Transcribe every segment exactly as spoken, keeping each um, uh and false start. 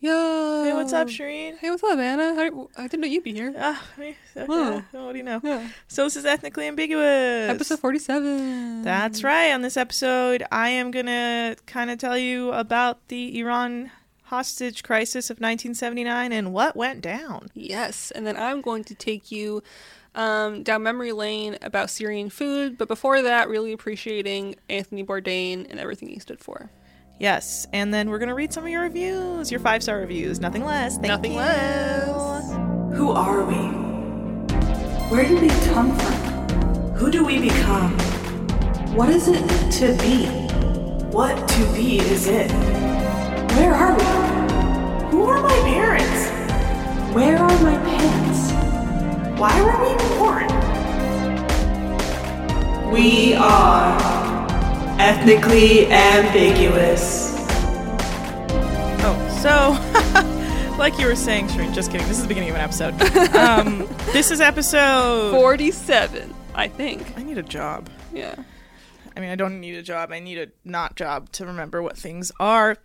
Yo. Hey, what's up, Shireen? Hey, what's up, Anna? How, I didn't know you'd be here. Ah, me. So, Oh. yeah, what do you know? Yeah. So this is Ethnically Ambiguous. Episode forty-seven. That's right. On this episode, I am going to kind of tell you about the Iran hostage crisis of nineteen seventy-nine and what went down. Yes, and then I'm going to take you um, down memory lane about Syrian food, but before that, really appreciating Anthony Bourdain and everything he stood for. Yes, and then we're going to read some of your reviews, your five-star reviews, nothing less. Thank Nothing you. less. Who are we? Where did we come from? Who do we become? What is it to be? What to be is it? Where are we? Who are my parents? Where are my pants? Why were we born? We are ethnically ambiguous. Oh, so, like you were saying, Shireen, just kidding. This is the beginning of an episode. Um, this is episode... forty-seven, I think. I need a job. Yeah. I mean, I don't need a job. I need a not job to remember what things are.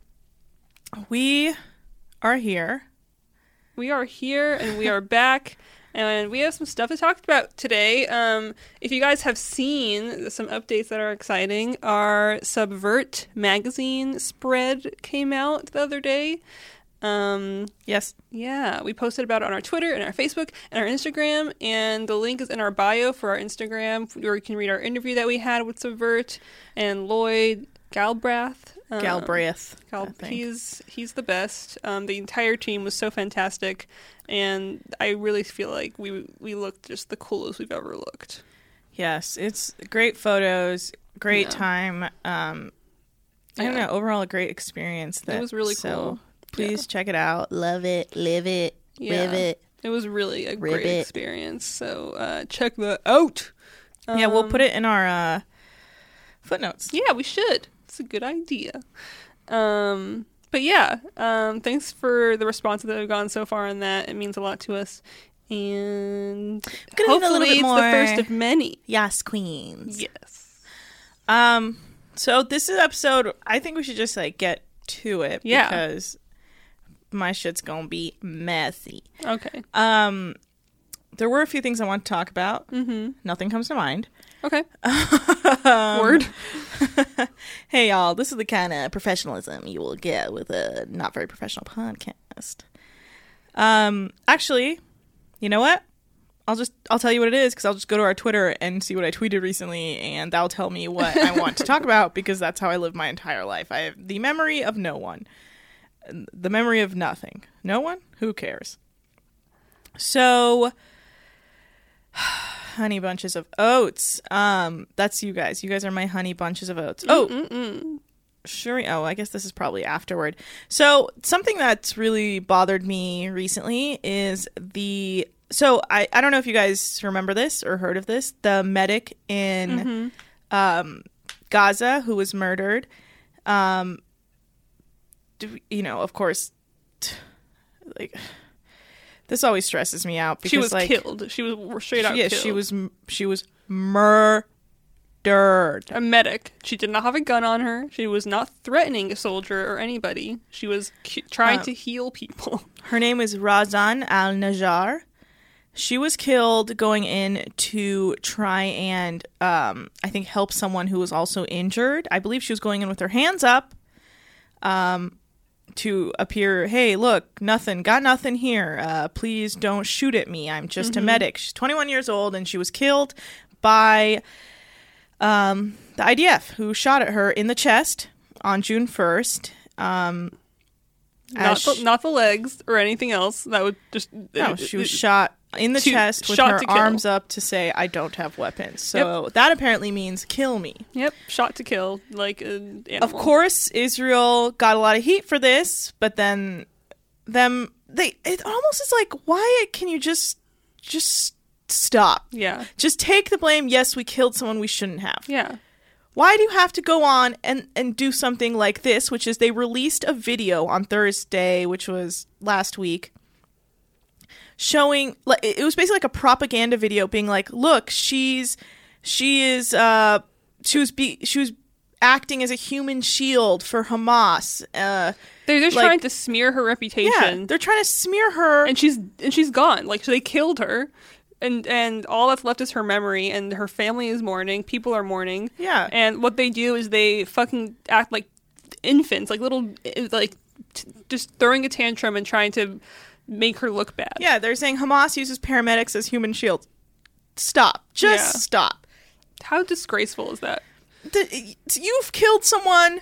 We are here. We are here and we are back. And we have some stuff to talk about today. Um, if you guys have seen some updates that are exciting, our Subvert magazine spread came out the other day. Um, Yes. yeah, we posted about it on our Twitter and our Facebook and our Instagram. And the link is in our bio for our Instagram, where you can read our interview that we had with Subvert and Lloyd Galbraith. Um, Galbraith. Gal- I think. he's he's the best. Um, the entire team was so fantastic, and I really feel like we we looked just the coolest we've ever looked. Yes, it's great photos, great Yeah. time. Um, I don't Yeah. know, overall a great experience. That, It was really so cool. Please Yeah. check it out. Love it, live it, live Yeah. it. It was really a Ribbit. great experience. So uh, check that out. yeah, we'll Um, put it in our uh, footnotes. Yeah, we should. It's a good idea. Um, but yeah, um, thanks for the response that have gone so far on that. It means a lot to us. And Gonna need a little hopefully bit it's more. the first of many. Yes, queens. Yes. Um, so this is episode. I think we should just like get to it. Yeah. Because my shit's gonna be messy. Okay. Um, there were a few things I want to talk about. Mm-hmm. Nothing comes to mind. Okay. Um, Word. Hey y'all, this is the kind of professionalism you will get with a not very professional podcast. Um, actually, you know what? I'll just I'll tell you what it is because I'll just go to our Twitter and see what I tweeted recently, and that'll tell me what I want to talk about because that's how I live my entire life. I have the memory of no one, the memory of nothing. No one? Who cares? So. Honey bunches of oats. Um, that's you guys. You guys are my honey bunches of oats. Oh, Mm-mm-mm. sure. Oh, I guess this is probably afterward. So something that's really bothered me recently is the. So I I don't know if you guys remember this or heard of this. The medic in Mm-hmm. um, Gaza who was murdered. Um, do- you know, of course, t- like. This always stresses me out because She was like killed. She was straight out yeah, killed. she was she was murdered. a medic. She did not have a gun on her. She was not threatening a soldier or anybody. She was ki- trying Um, to heal people. Her name is Razan Al Najjar. She was killed going in to try and um, I think help someone who was also injured. I believe she was going in with her hands up. Um. To appear, hey, look, nothing, got nothing here. Uh, please don't shoot at me. I'm just Mm-hmm. a medic. She's twenty-one years old, and she was killed by um, the I D F, who shot at her in the chest on June first. Um, Not as the, sh- not the legs or anything else. That would just no, she was shot in the She- chest with shot her to kill. arms up to say, I don't have weapons. So that apparently means kill me. Yep, shot to kill like an animal. Of course, Israel got a lot of heat for this, but then them they it almost is like, why can you just just stop? Yeah, Just take the blame. Yes, we killed someone we shouldn't have. yeah. Why do you have to go on and and do something like this, which is they released a video on Thursday, which was last week, showing like it was basically like a propaganda video being like, look, she's she is uh she was be she was acting as a human shield for Hamas. Uh, They're just Like- trying to smear her Yeah, reputation. they're trying to smear her. and she's and she's gone. Like, so they killed her. And and all that's left is her memory, and her family is mourning. People are mourning. Yeah. And what they do is they fucking act like infants, like little, like t- just throwing a tantrum and trying to make her look bad. Yeah, they're saying Hamas uses paramedics as human shields. Stop. Just Yeah. stop. How disgraceful is that? The, you've killed someone.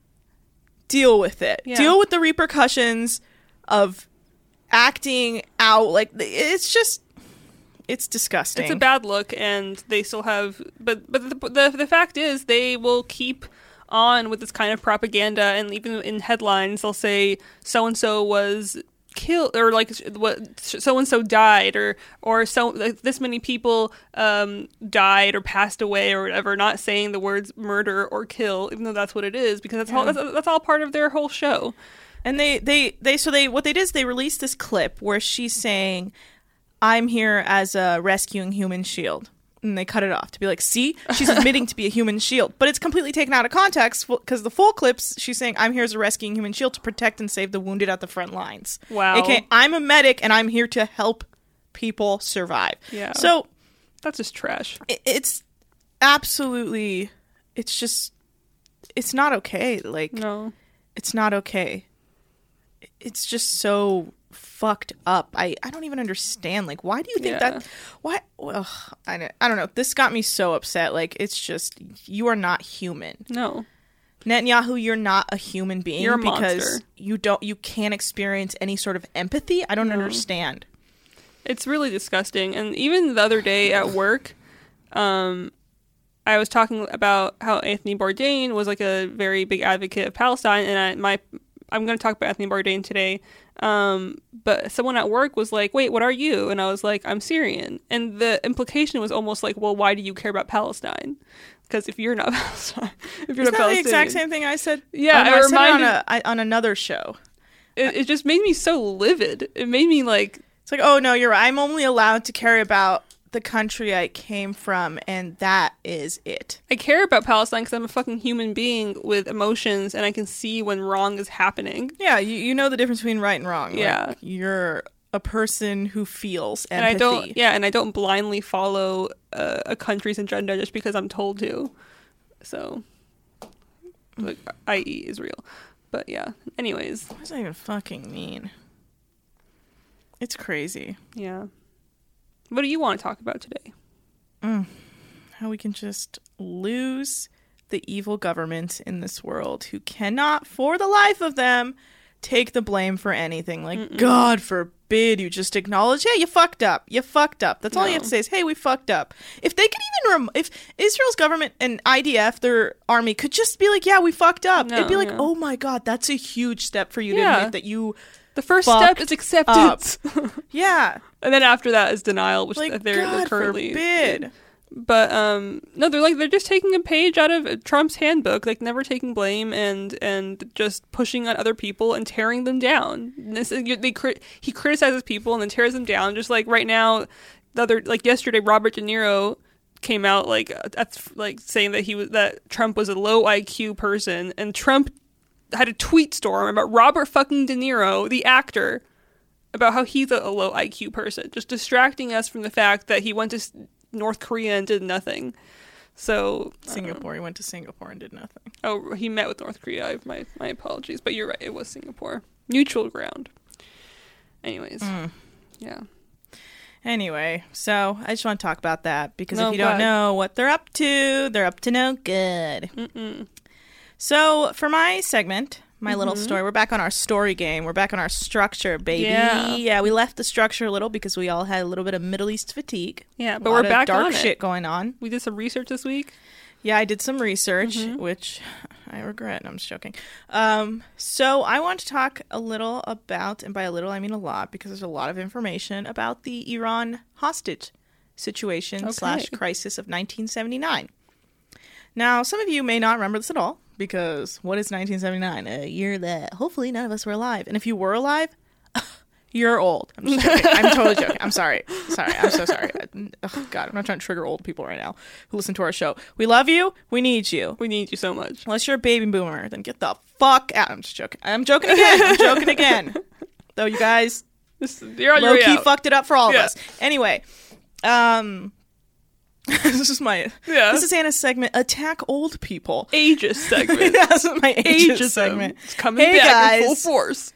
Deal with it. Yeah. Deal with the repercussions of acting out. Like, it's just, it's disgusting. It's a bad look, and they still have. But but the the, the fact is, they will keep on with this kind of propaganda, and even in headlines, they'll say so and so was killed, or like what so and so died, or or so like, this many people um, died or passed away or whatever. Not saying the words murder or kill, even though that's what it is, because that's all Yeah. that's, that's all part of their whole show. And they, they, they, so they, what they did is they released this clip where she's saying, I'm here as a rescuing human shield. And they cut it off to be like, see, she's admitting to be a human shield. But it's completely taken out of context because the full clips, she's saying, I'm here as a rescuing human shield to protect and save the wounded at the front lines. Wow. A K A, I'm a medic and I'm here to help people survive. Yeah. So That's just trash. it, it's absolutely, it's just, it's not okay. Like, No. it's not okay. It's just so fucked up. I, I don't even understand. Like, why do you think Yeah. that? Why? Ugh, I don't, I don't know. This got me so upset. Like, it's just, you are not human. No. Netanyahu, you're not a human being You're a because monster. you don't, you can't experience any sort of empathy. I don't No. understand. It's really disgusting. And even the other day at work, um, I was talking about how Anthony Bourdain was like a very big advocate of Palestine, and I, my I'm going to talk about Anthony Bourdain today. Um, but someone at work was like, "Wait, what are you?" And I was like, "I'm Syrian." And the implication was almost like, "Well, why do you care about Palestine? Because if you're not Palestine, if you're Isn't not that the Palestinian, exact same thing I said? Yeah, oh, no, it I said it on, reminded- a, I, on another show. it, it just made me so livid. It made me like, It's like, oh no, you're right. I'm only allowed to care about the country I came from, and that is it. I care about Palestine because I'm a fucking human being with emotions, and I can see when wrong is happening. Yeah, you, you know the difference between right and wrong. Like, Yeah. you're a person who feels empathy. And I don't, yeah, and I don't blindly follow uh, a country's agenda just because I'm told to. So, like, that is Israel. But yeah, anyways, What does that even fucking mean? It's crazy. yeah. What do you want to talk about today? How we can just lose the evil government in this world who cannot, for the life of them, take the blame for anything. Like, Mm-mm. God forbid you just acknowledge, hey, you fucked up. You fucked up. That's all you No. have to say is, hey, we fucked up. If they could even, rem- if Israel's government and I D F, their army, could just be like, yeah, we fucked up. No, It'd be like, yeah. oh my God, that's a huge step for you Yeah. to admit that you, The first Fucked step is acceptance. yeah. And then after that is denial, which Like, they're, they're God currently forbid. But um, no, they're like they're just taking a page out of Trump's handbook, like never taking blame and and just pushing on other people and tearing them down. And this, they crit- he criticizes people and then tears them down. Just like right now, the other like yesterday, Robert De Niro came out like that's like saying that he was that Trump was a low I Q person, and Trump had a tweet storm about Robert fucking De Niro, the actor, about how he's a, a low I Q person, just distracting us from the fact that he went to s- North Korea and did nothing. So Singapore. He went to Singapore and did nothing. oh, he met with North Korea. I, my my apologies, but you're right. It was Singapore. Neutral ground. Anyways, Mm. yeah. Anyway, so I just want to talk about that because No, if you don't glad. know what they're up to, they're up to no good. Mm-mm. So for my segment, my little Mhm. story, we're back on our story game. We're back on our structure, baby. Yeah. Yeah, we left the structure a little because we all had a little bit of Middle East fatigue. Yeah, A but lot we're of back dark on shit it. going on. We did some research this week. Yeah, I did some research, Mhm. which I regret. I'm just joking. Um, so I want to talk a little about, and by a little I mean a lot, because there's a lot of information about the Iran hostage situation Okay. slash crisis of nineteen seventy-nine. Now, some of you may not remember this at all, because what is nineteen seventy-nine? A year that hopefully none of us were alive. And if you were alive, You're old. I'm just joking. I'm totally joking. I'm sorry. Sorry. I'm so sorry. Oh, God, I'm not trying to trigger old people right now who listen to our show. We love you. We need you. We need you so much. Unless you're a baby boomer, then get the fuck out. I'm just joking. I'm joking again. I'm joking again. Though you guys This, you're on low your way key out. fucked it up for all Yeah. of us. Anyway, um, this is my Yeah. this is Anna's segment. Attack old people. Ageist segment. That's my ageist Ageism. segment. It's coming Hey, back in full guys. force.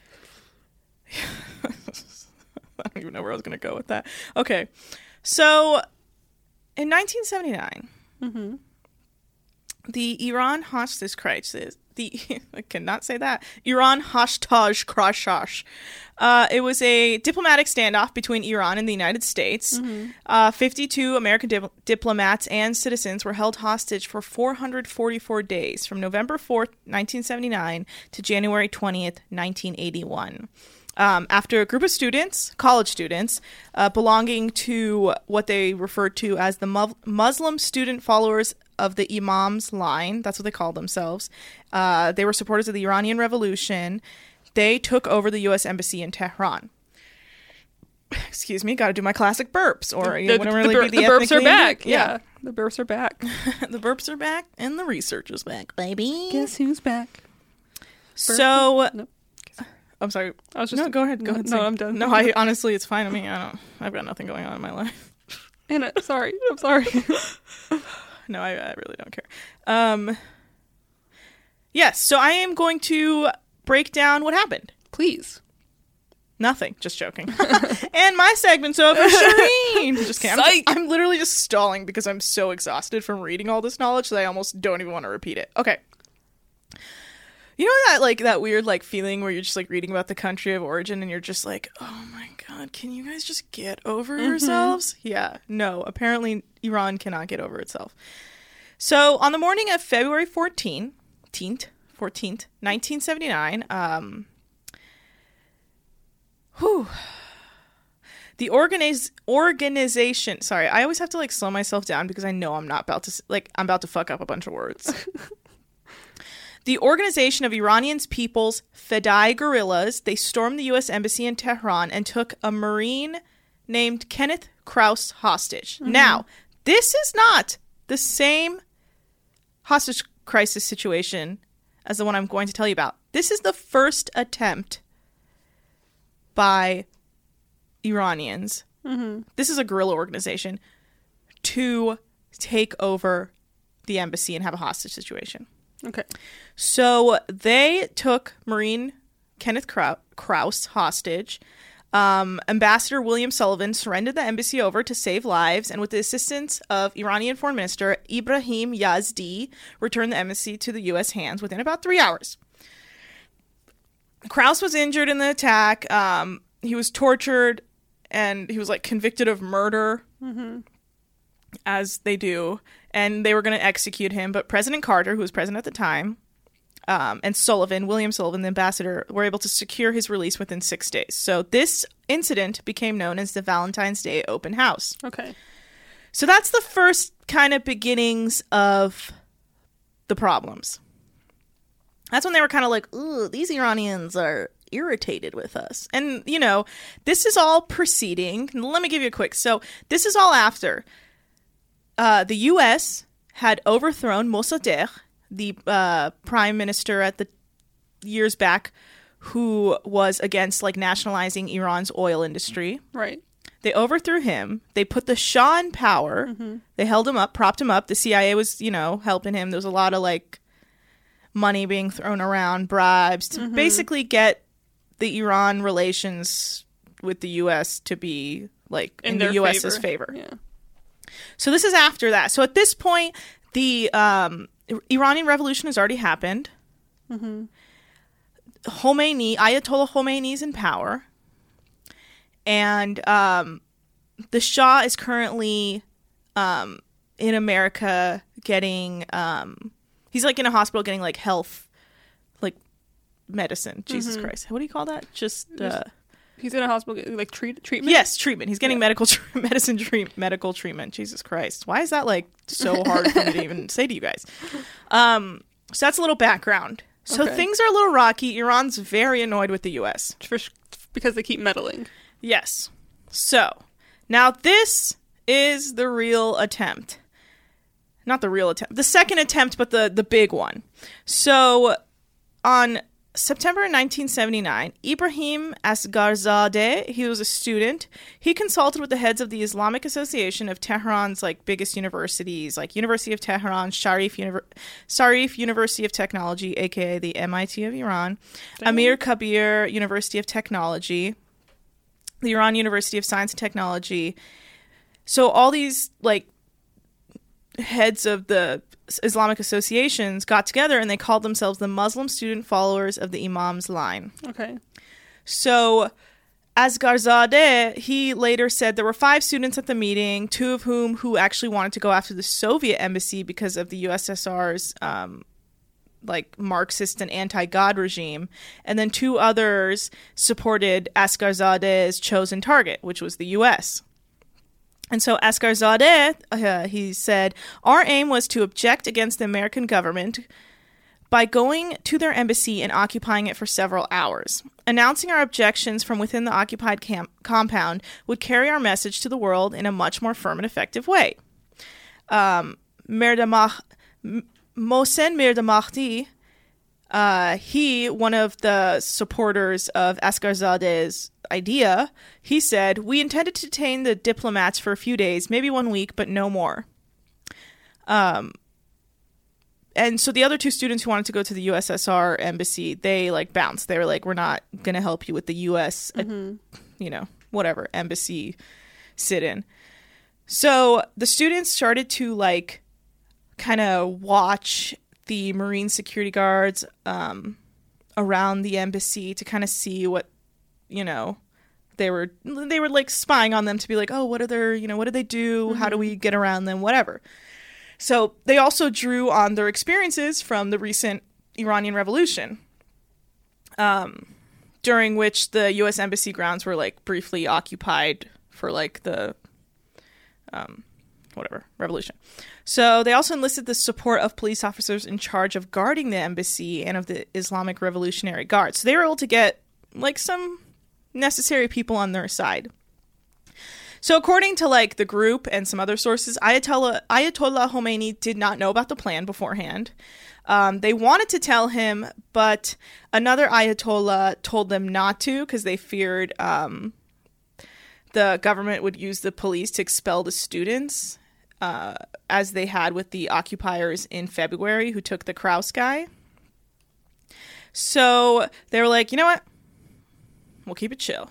I don't even know where I was going to go with that. Okay. So, in nineteen seventy-nine, Mm-hmm. the Iran hostage crisis, the, I cannot say that, Iran hostage crisis, uh, it was a diplomatic standoff between Iran and the United States. Mm-hmm. Uh, fifty-two American dip- diplomats and citizens were held hostage for four hundred forty-four days, from November fourth, nineteen seventy-nine to January twentieth, nineteen eighty-one. Um, after a group of students, college students, uh, belonging to what they referred to as the Mu- Muslim student followers of the Imam's line, that's what they called themselves. Uh, they were supporters of the Iranian Revolution. They took over the U S Embassy in Tehran. Excuse me, got to do my classic burps, or you The, wouldn't the really bur- be the, the burps are ethnically- back. Yeah. The burps are back. the burps are back, and the research is back, baby. Guess who's back? So, Nope. I'm sorry. I was just No, go ahead. Go ahead. No, say- I'm done. No, I honestly, it's fine with me. I don't. I've got nothing going on in my life. Anna, sorry. I'm sorry. No, I, I really don't care. Um. Yes, so I am going to break down what happened. Please. Nothing. Just joking. And my segment's over. Shireen. Just kidding. I'm, Psych. I'm literally just stalling because I'm so exhausted from reading all this knowledge that I almost don't even want to repeat it. Okay. You know that like that weird like feeling where you're just like reading about the country of origin and you're just like, oh my god, can you guys just get over Mm-hmm. yourselves? Yeah, no. Apparently, Iran cannot get over itself. So on the morning of February fourteenth, fourteenth, nineteen seventy-nine, um, whew, the organiz- organization. Sorry, I always have to like slow myself down because I know I'm not about to s- like I'm about to fuck up a bunch of words. The Organization of Iranians People's Fedai Guerrillas, they stormed the U S Embassy in Tehran and took a Marine named Kenneth Krause hostage. Mm-hmm. Now, this is not the same hostage crisis situation as the one I'm going to tell you about. This is the first attempt by Iranians. Mm-hmm. This is a guerrilla organization to take over the embassy and have a hostage situation. Okay. So they took Marine Kenneth Krau- Krause hostage. Um, Ambassador William Sullivan surrendered the embassy over to save lives, and with the assistance of Iranian Foreign Minister Ibrahim Yazdi, returned the embassy to the U S hands within about three hours. Krause was injured in the attack. Um, he was tortured, and he was like convicted of murder. Mm-hmm. As they do, and they were going to execute him. But President Carter, who was president at the time, um, and Sullivan, William Sullivan, the ambassador, were able to secure his release within six days. So this incident became known as the Valentine's Day Open House. Okay. So that's the first kind of beginnings of the problems. That's when they were kind of like, ooh, these Iranians are irritated with us. And, you know, this is all preceding. Let me give you a quick. So this is all after Uh, the U S had overthrown Mossadegh, the uh, prime minister at the years back, who was against like nationalizing Iran's oil industry. Right. They overthrew him. They put the Shah in power. Mm-hmm. They held him up, propped him up. The C I A was, you know, helping him. There was a lot of like money being thrown around, bribes to Mm-hmm. basically get the Iran relations with the U S to be like in, In the their US's favor. Yeah. So this is after that. So at this point, the um, Iranian Revolution has already happened. Mm-hmm. Khomeini, Ayatollah Khomeini is in power. And um, the Shah is currently um, in America getting... Um, he's like in a hospital getting like health, like medicine. Jesus Mm-hmm. Christ. What do you call that? Just... Uh, He's in a hospital, getting, like treat treatment. Yes, treatment. He's getting Yeah. medical tr- medicine treat medical treatment. Jesus Christ. Why is that like so hard for me to even say to you guys? Um, so that's a little background. So Okay. things are a little rocky. Iran's very annoyed with the U S. For sh- because they keep meddling. Yes. So, now this is the real attempt. Not the real attempt. The second attempt, but the, the big one. So, on September nineteen seventy-nine, Ibrahim Asgharzadeh, he was a student. He consulted with the heads of the Islamic Association of Tehran's like biggest universities, like University of Tehran, Sharif, Univer- Sharif University of Technology, aka the M I T of Iran, Damn. Amir Kabir University of Technology, the Iran University of Science and Technology. So all these like heads of the Islamic associations got together and they called themselves the Muslim Student Followers of the Imam's Line. Okay. So Asgharzadeh, he later said there were five students at the meeting, two of whom who actually wanted to go after the Soviet embassy because of the U S S R's um, like Marxist and anti-God regime, and then two others supported Asgharzadeh's chosen target, which was the U S. And so Asgharzadeh, uh, he said, our aim was to object against the American government by going to their embassy and occupying it for several hours. Announcing our objections from within the occupied camp- compound would carry our message to the world in a much more firm and effective way. Um, Mirdamah, M- Mohsen Mirdamahdi, uh, he, one of the supporters of Asgharzadeh's idea, he said, we intended to detain the diplomats for a few days, maybe one week, but no more. Um, and so the other two students who wanted to go to the U S S R embassy, they like bounced. They were like, we're not going to help you with the U S, mm-hmm. uh, you know, whatever, embassy sit-in. So the students started to like kind of watch the Marine security guards um, around the embassy to kind of see what, you know, they were, they were like spying on them to be like, oh, what are their, you know, what do they do? Mm-hmm. How do we get around them? Whatever. So they also drew on their experiences from the recent Iranian Revolution, um, during which the U S embassy grounds were like briefly occupied for like the, um, whatever, revolution. So they also enlisted the support of police officers in charge of guarding the embassy and of the Islamic Revolutionary Guard. So they were able to get like some necessary people on their side. So according to like the group and some other sources, Ayatollah Ayatollah Khomeini did not know about the plan beforehand. Um, they wanted to tell him, but another Ayatollah told them not to because they feared um, the government would use the police to expel the students, uh, as they had with the occupiers in February who took the Kraus guy. So they were like, you know what? We'll keep it chill.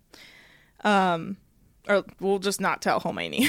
Um, or we'll just not tell Khomeini.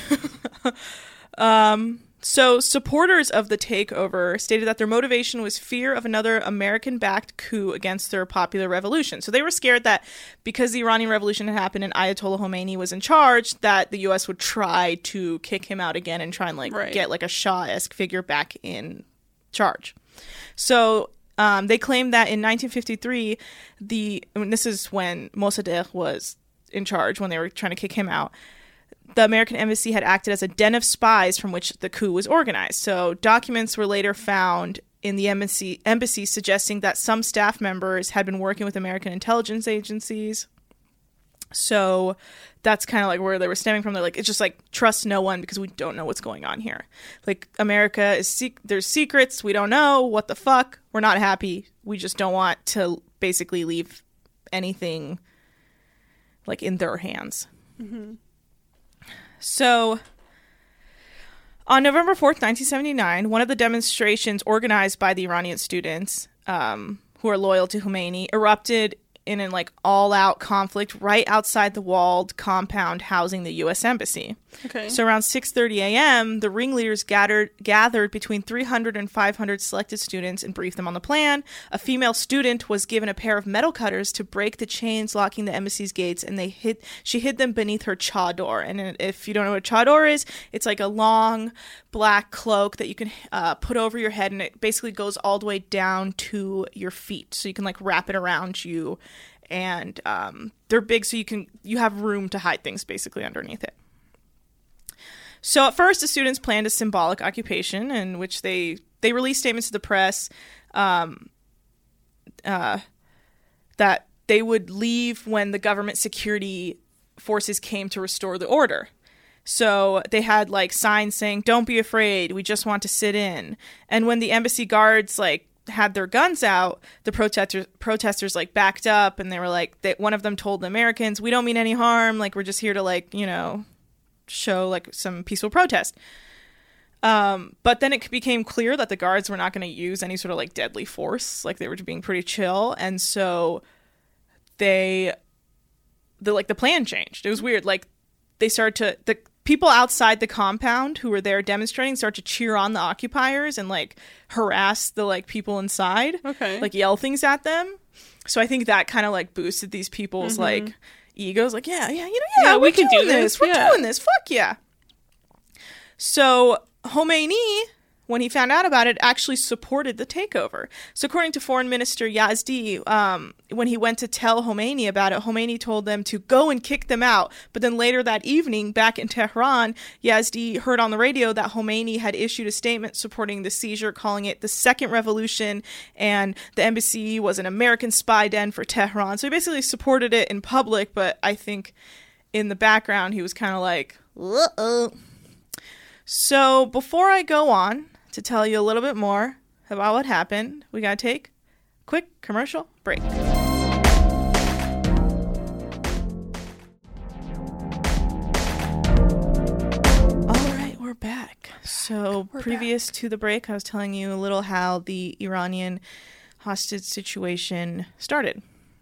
um, so supporters of the takeover stated that their motivation was fear of another American-backed coup against their popular revolution. So they were scared that because the Iranian Revolution had happened and Ayatollah Khomeini was in charge, that the U S would try to kick him out again and try and like right. get like a Shah-esque figure back in charge. So Um, they claimed that in nineteen fifty-three, the I mean, this is when Mossadegh was in charge, when they were trying to kick him out, the American embassy had acted as a den of spies from which the coup was organized. So documents were later found in the embassy, embassy suggesting that some staff members had been working with American intelligence agencies. So that's kind of like where they were stemming from. They're like, it's just like, trust no one because we don't know what's going on here. Like, America is, sec- there's secrets. We don't know. What the fuck? We're not happy. We just don't want to basically leave anything like in their hands. Mm-hmm. So on November fourth, nineteen seventy-nine, one of the demonstrations organized by the Iranian students, um, who are loyal to Khomeini, erupted in an like all-out conflict right outside the walled compound housing the U S embassy. Okay. So around six thirty a.m., the ringleaders gathered gathered between three hundred and five hundred selected students and briefed them on the plan. A female student was given a pair of metal cutters to break the chains locking the embassy's gates, and they hid she hid them beneath her chador. And if you don't know what chador is, it's like a long black cloak that you can uh, put over your head, and it basically goes all the way down to your feet, so you can like wrap it around you. And um, they're big, so you can you have room to hide things basically underneath it. So at first, the students planned a symbolic occupation in which they they released statements to the press um, uh, that they would leave when the government security forces came to restore the order. So they had like signs saying, "Don't be afraid, we just want to sit in." And when the embassy guards like had their guns out, the protesters protesters like backed up, and they were like, they, one of them told the Americans, "We don't mean any harm, like we're just here to like, you know, show like some peaceful protest." Um, but then it became clear that the guards were not going to use any sort of like deadly force, like they were being pretty chill, and so they, the like the plan changed. It was weird. Like they started to the people outside the compound who were there demonstrating start to cheer on the occupiers and like harass the like people inside. Okay. Like yell things at them. So I think that kind of like boosted these people's mm-hmm. like egos. Like, yeah, yeah, you know, yeah, yeah we can do this. this. We're yeah. doing this. Fuck yeah. So Khomeini, when he found out about it, actually supported the takeover. So according to Foreign Minister Yazdi, um, when he went to tell Khomeini about it, Khomeini told them to go and kick them out. But then later that evening, back in Tehran, Yazdi heard on the radio that Khomeini had issued a statement supporting the seizure, calling it the second revolution, and the embassy was an American spy den for Tehran. So he basically supported it in public, but I think in the background he was kind of like, uh-oh. So before I go on to tell you a little bit more about what happened, we gotta take a quick commercial break. All right, we're back. So we're previous back. to the break, I was telling you a little how the Iranian hostage situation started.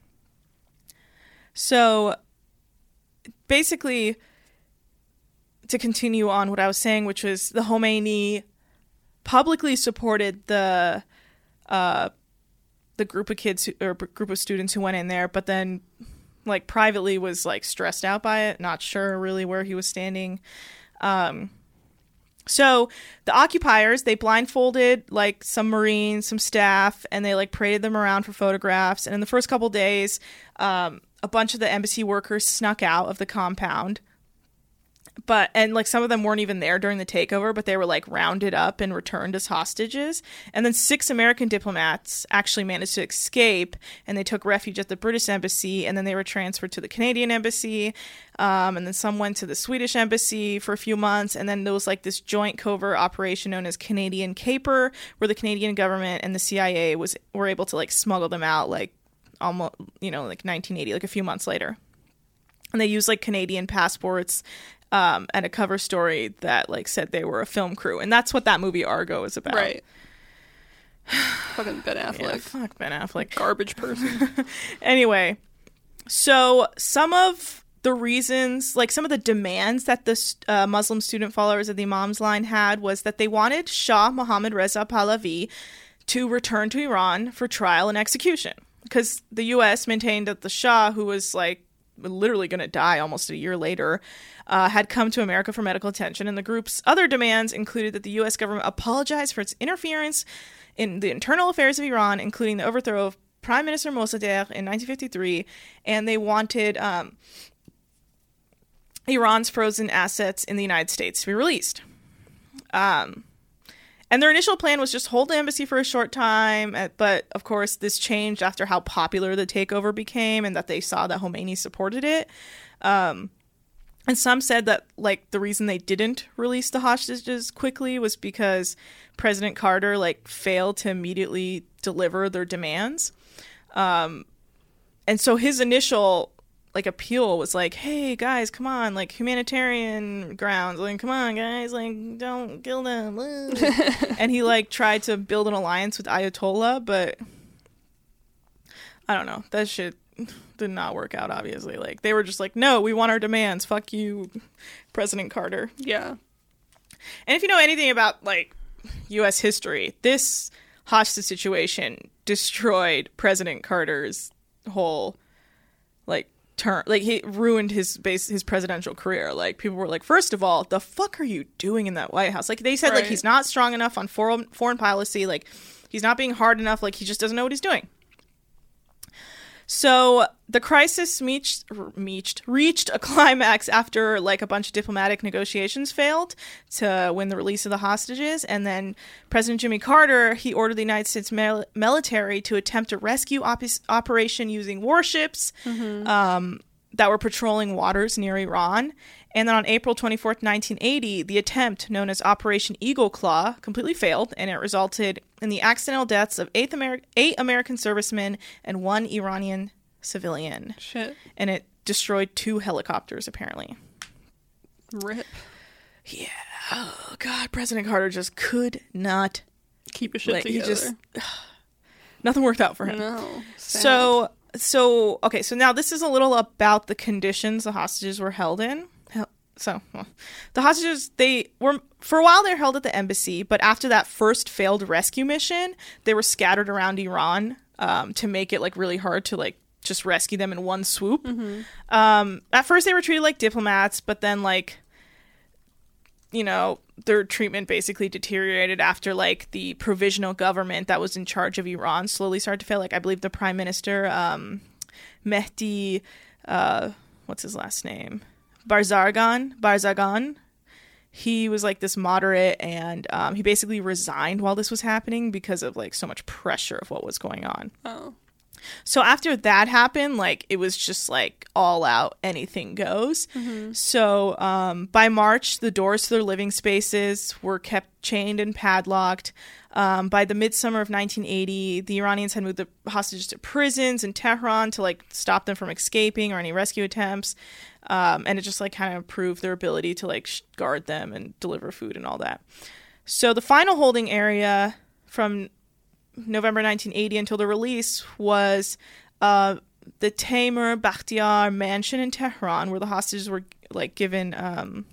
So basically, to continue on what I was saying, which was the Khomeini publicly supported the uh, the group of kids who, or group of students who went in there, but then like privately was like stressed out by it, not sure really where he was standing. Um, so the occupiers, they blindfolded like some Marines, some staff, and they like paraded them around for photographs. And in the first couple days, um, a bunch of the embassy workers snuck out of the compound. But, and like some of them weren't even there during the takeover, but they were like rounded up and returned as hostages. And then six American diplomats actually managed to escape, and they took refuge at the British embassy, and then they were transferred to the Canadian embassy. Um, and then some went to the Swedish embassy for a few months. And then there was like this joint covert operation known as Canadian Caper, where the Canadian government and the C I A was, were able to like smuggle them out like almost, you know, like nineteen eighty, like a few months later. And they used like Canadian passports. Um, and a cover story that like said they were a film crew, and that's what that movie Argo is about. Right. Fucking Ben Affleck. Yeah, fuck Ben Affleck. Garbage person. Anyway, so some of the reasons, like some of the demands that the uh, Muslim student followers of the Imam's line had was that they wanted Shah Mohammad Reza Pahlavi to return to Iran for trial and execution, because the U S maintained that the Shah, who was like literally going to die almost a year later, uh, had come to America for medical attention. And the group's other demands included that the U S government apologize for its interference in the internal affairs of Iran, including the overthrow of Prime Minister Mossadegh in nineteen fifty-three. And they wanted um, Iran's frozen assets in the United States to be released. Um, and their initial plan was just hold the embassy for a short time, but of course this changed after how popular the takeover became and that they saw that Khomeini supported it. Um, and some said that like the reason they didn't release the hostages quickly was because President Carter like failed to immediately deliver their demands. Um, and so his initial like appeal was like, hey guys, come on, like humanitarian grounds, like come on guys, like don't kill them. And he like tried to build an alliance with Ayatollah, but I don't know, that shit did not work out, obviously. Like they were just like, no, we want our demands, fuck you, President Carter. Yeah. And if you know anything about like U S history, this hostage situation destroyed President Carter's whole like turn, like he ruined his base his presidential career. Like people were like, first of all, the fuck are you doing in that White House? Like they said, right. Like he's not strong enough on foreign foreign policy, like he's not being hard enough, like he just doesn't know what he's doing. So the crisis reached, reached reached a climax after like a bunch of diplomatic negotiations failed to win the release of the hostages, and then President Jimmy Carter, he ordered the United States mil- military to attempt a rescue op- operation using warships mm-hmm. um, that were patrolling waters near Iran. And then on April twenty-fourth, nineteen eighty, the attempt, known as Operation Eagle Claw, completely failed, and it resulted in the accidental deaths of eight, Amer- eight American servicemen and one Iranian civilian. Shit. And it destroyed two helicopters, apparently. Rip. Yeah. Oh, God. President Carter just could not keep his shit like, together. He just, nothing worked out for him. No. Sad. So, so, okay, so now this is a little about the conditions the hostages were held in. So, well, the hostages, they were, for a while, they were held at the embassy, but after that first failed rescue mission, they were scattered around Iran um, to make it, like, really hard to, like, just rescue them in one swoop. Mm-hmm. Um, at first, they were treated like diplomats, but then, like, you know, their treatment basically deteriorated after, like, the provisional government that was in charge of Iran slowly started to fail. Like, I believe the prime minister, um, Mehdi, uh, what's his last name? Barzargan, Barzargan, he was like this moderate, and um, he basically resigned while this was happening because of like so much pressure of what was going on. Oh. So after that happened, like it was just like all out, anything goes. Mm-hmm. So um, by March, the doors to their living spaces were kept chained and padlocked. Um, by the midsummer of nineteen eighty, the Iranians had moved the hostages to prisons in Tehran to like stop them from escaping or any rescue attempts. Um, and it just like kind of proved their ability to like sh- guard them and deliver food and all that. So the final holding area from November nineteen eighty until the release was uh, the Taimur Bakhtiar mansion in Tehran, where the hostages were like given, um,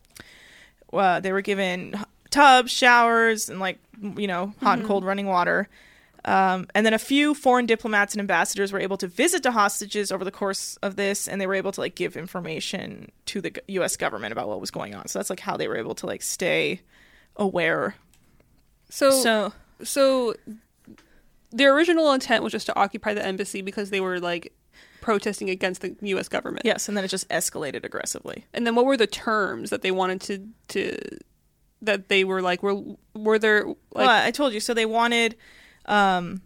uh, they were given tubs, showers, and like, you know, hot mm-hmm. and cold running water. Um, and then a few foreign diplomats and ambassadors were able to visit the hostages over the course of this, and they were able to like give information to the U S government about what was going on. So that's like how they were able to like stay aware. So, so, so their original intent was just to occupy the embassy because they were like protesting against the U S government. Yes, and then it just escalated aggressively. And then what were the terms that they wanted to to that they were like were were there like well, I told you. So they wanted. Um,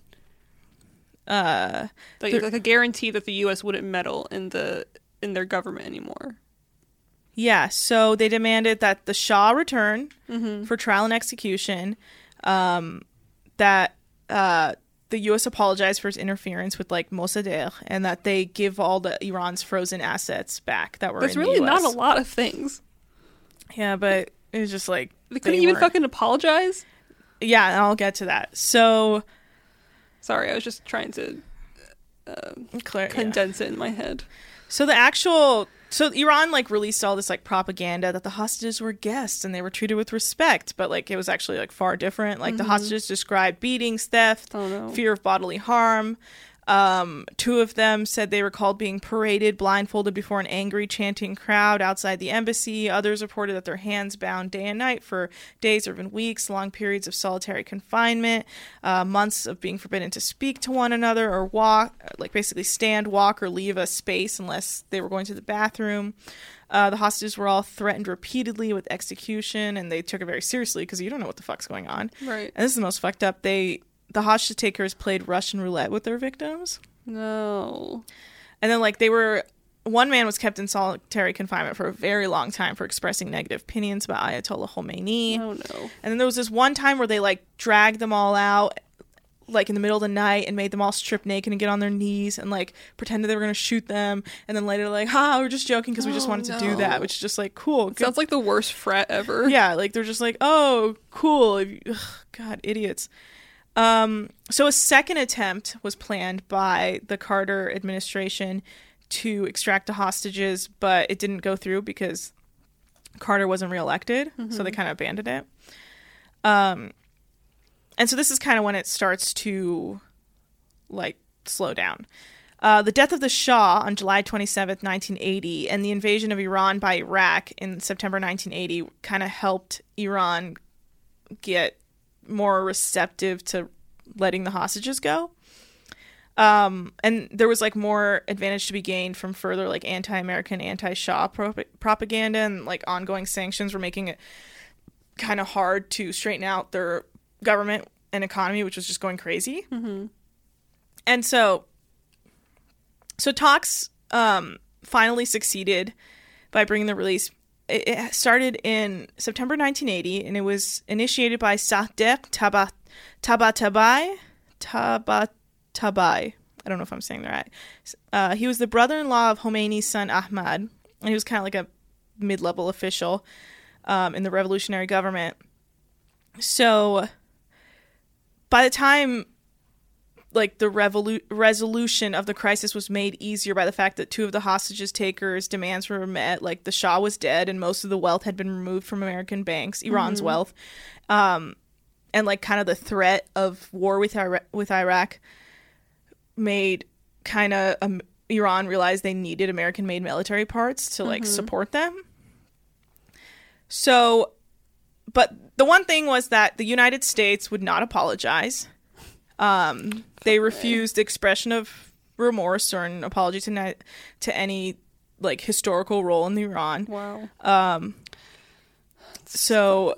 uh, like, like a guarantee that the U S wouldn't meddle in the in their government anymore. Yeah, so they demanded that the Shah return mm-hmm. for trial and execution, um, that uh, the U S apologize for its interference with like Mossadegh, and that they give all the Iran's frozen assets back that were That's in really the U S. not a lot of things. Yeah, but it was just like they couldn't they even weren't. fucking apologize. Yeah, and I'll get to that. So, sorry, I was just trying to uh, Clear, condense yeah. it in my head. So the actual, so Iran like released all this like propaganda that the hostages were guests and they were treated with respect, but like it was actually like far different. Like mm-hmm. the hostages described beatings, theft, oh, no. fear of bodily harm. Um, two of them said they recalled being paraded blindfolded before an angry chanting crowd outside the embassy. Others reported that their hands bound day and night for days or even weeks, long periods of solitary confinement, uh, months of being forbidden to speak to one another or walk, like basically stand, walk, or leave a space unless they were going to the bathroom. Uh, the hostages were all threatened repeatedly with execution, and they took it very seriously because you don't know what the fuck's going on. Right. And this is the most fucked up. They... The hostage takers played Russian roulette with their victims. No. And then, like, they were... One man was kept in solitary confinement for a very long time for expressing negative opinions about Ayatollah Khomeini. Oh, no. And then there was this one time where they, like, dragged them all out, like, in the middle of the night and made them all strip naked and get on their knees and, like, pretended they were going to shoot them. And then later, like, ha, we were just joking because we just oh, wanted no. to do that, which is just, like, cool. It sounds like the worst frat ever. Yeah, like, they're just like, oh, cool. If you... Ugh, God, idiots. Um, so a second attempt was planned by the Carter administration to extract the hostages, but it didn't go through because Carter wasn't reelected, mm-hmm. so they kind of abandoned it. Um, and so this is kind of when it starts to, like, slow down. Uh, the death of the Shah on July twenty-seventh, nineteen eighty, and the invasion of Iran by Iraq in September nineteen eighty kind of helped Iran get more receptive to letting the hostages go. Um, and there was like more advantage to be gained from further like anti-American, anti-Shah pro- propaganda, and like ongoing sanctions were making it kind of hard to straighten out their government and economy, which was just going crazy. Mm-hmm. And so, so talks um, finally succeeded by bringing the release. It, it started in September nineteen eighty, and it was initiated by Sadegh Taba, Tabatabai. Tabatabai. I don't know if I'm saying that right. Uh, he was the brother-in-law of Khomeini's son Ahmad, and he was kind of like a mid-level official um, in the revolutionary government. So by the time like the revolu- resolution of the crisis was made easier by the fact that two of the hostages takers' demands were met, like the Shah was dead and most of the wealth had been removed from American banks, Iran's mm-hmm. wealth, um, and like kind of the threat of war with Ira- with Iraq made kind of um, Iran realize they needed American-made military parts to like mm-hmm. support them. So, but the one thing was that the United States would not apologize. Um, they refused expression of remorse or an apology to ni- to any like historical role in Iran. Wow. Um, so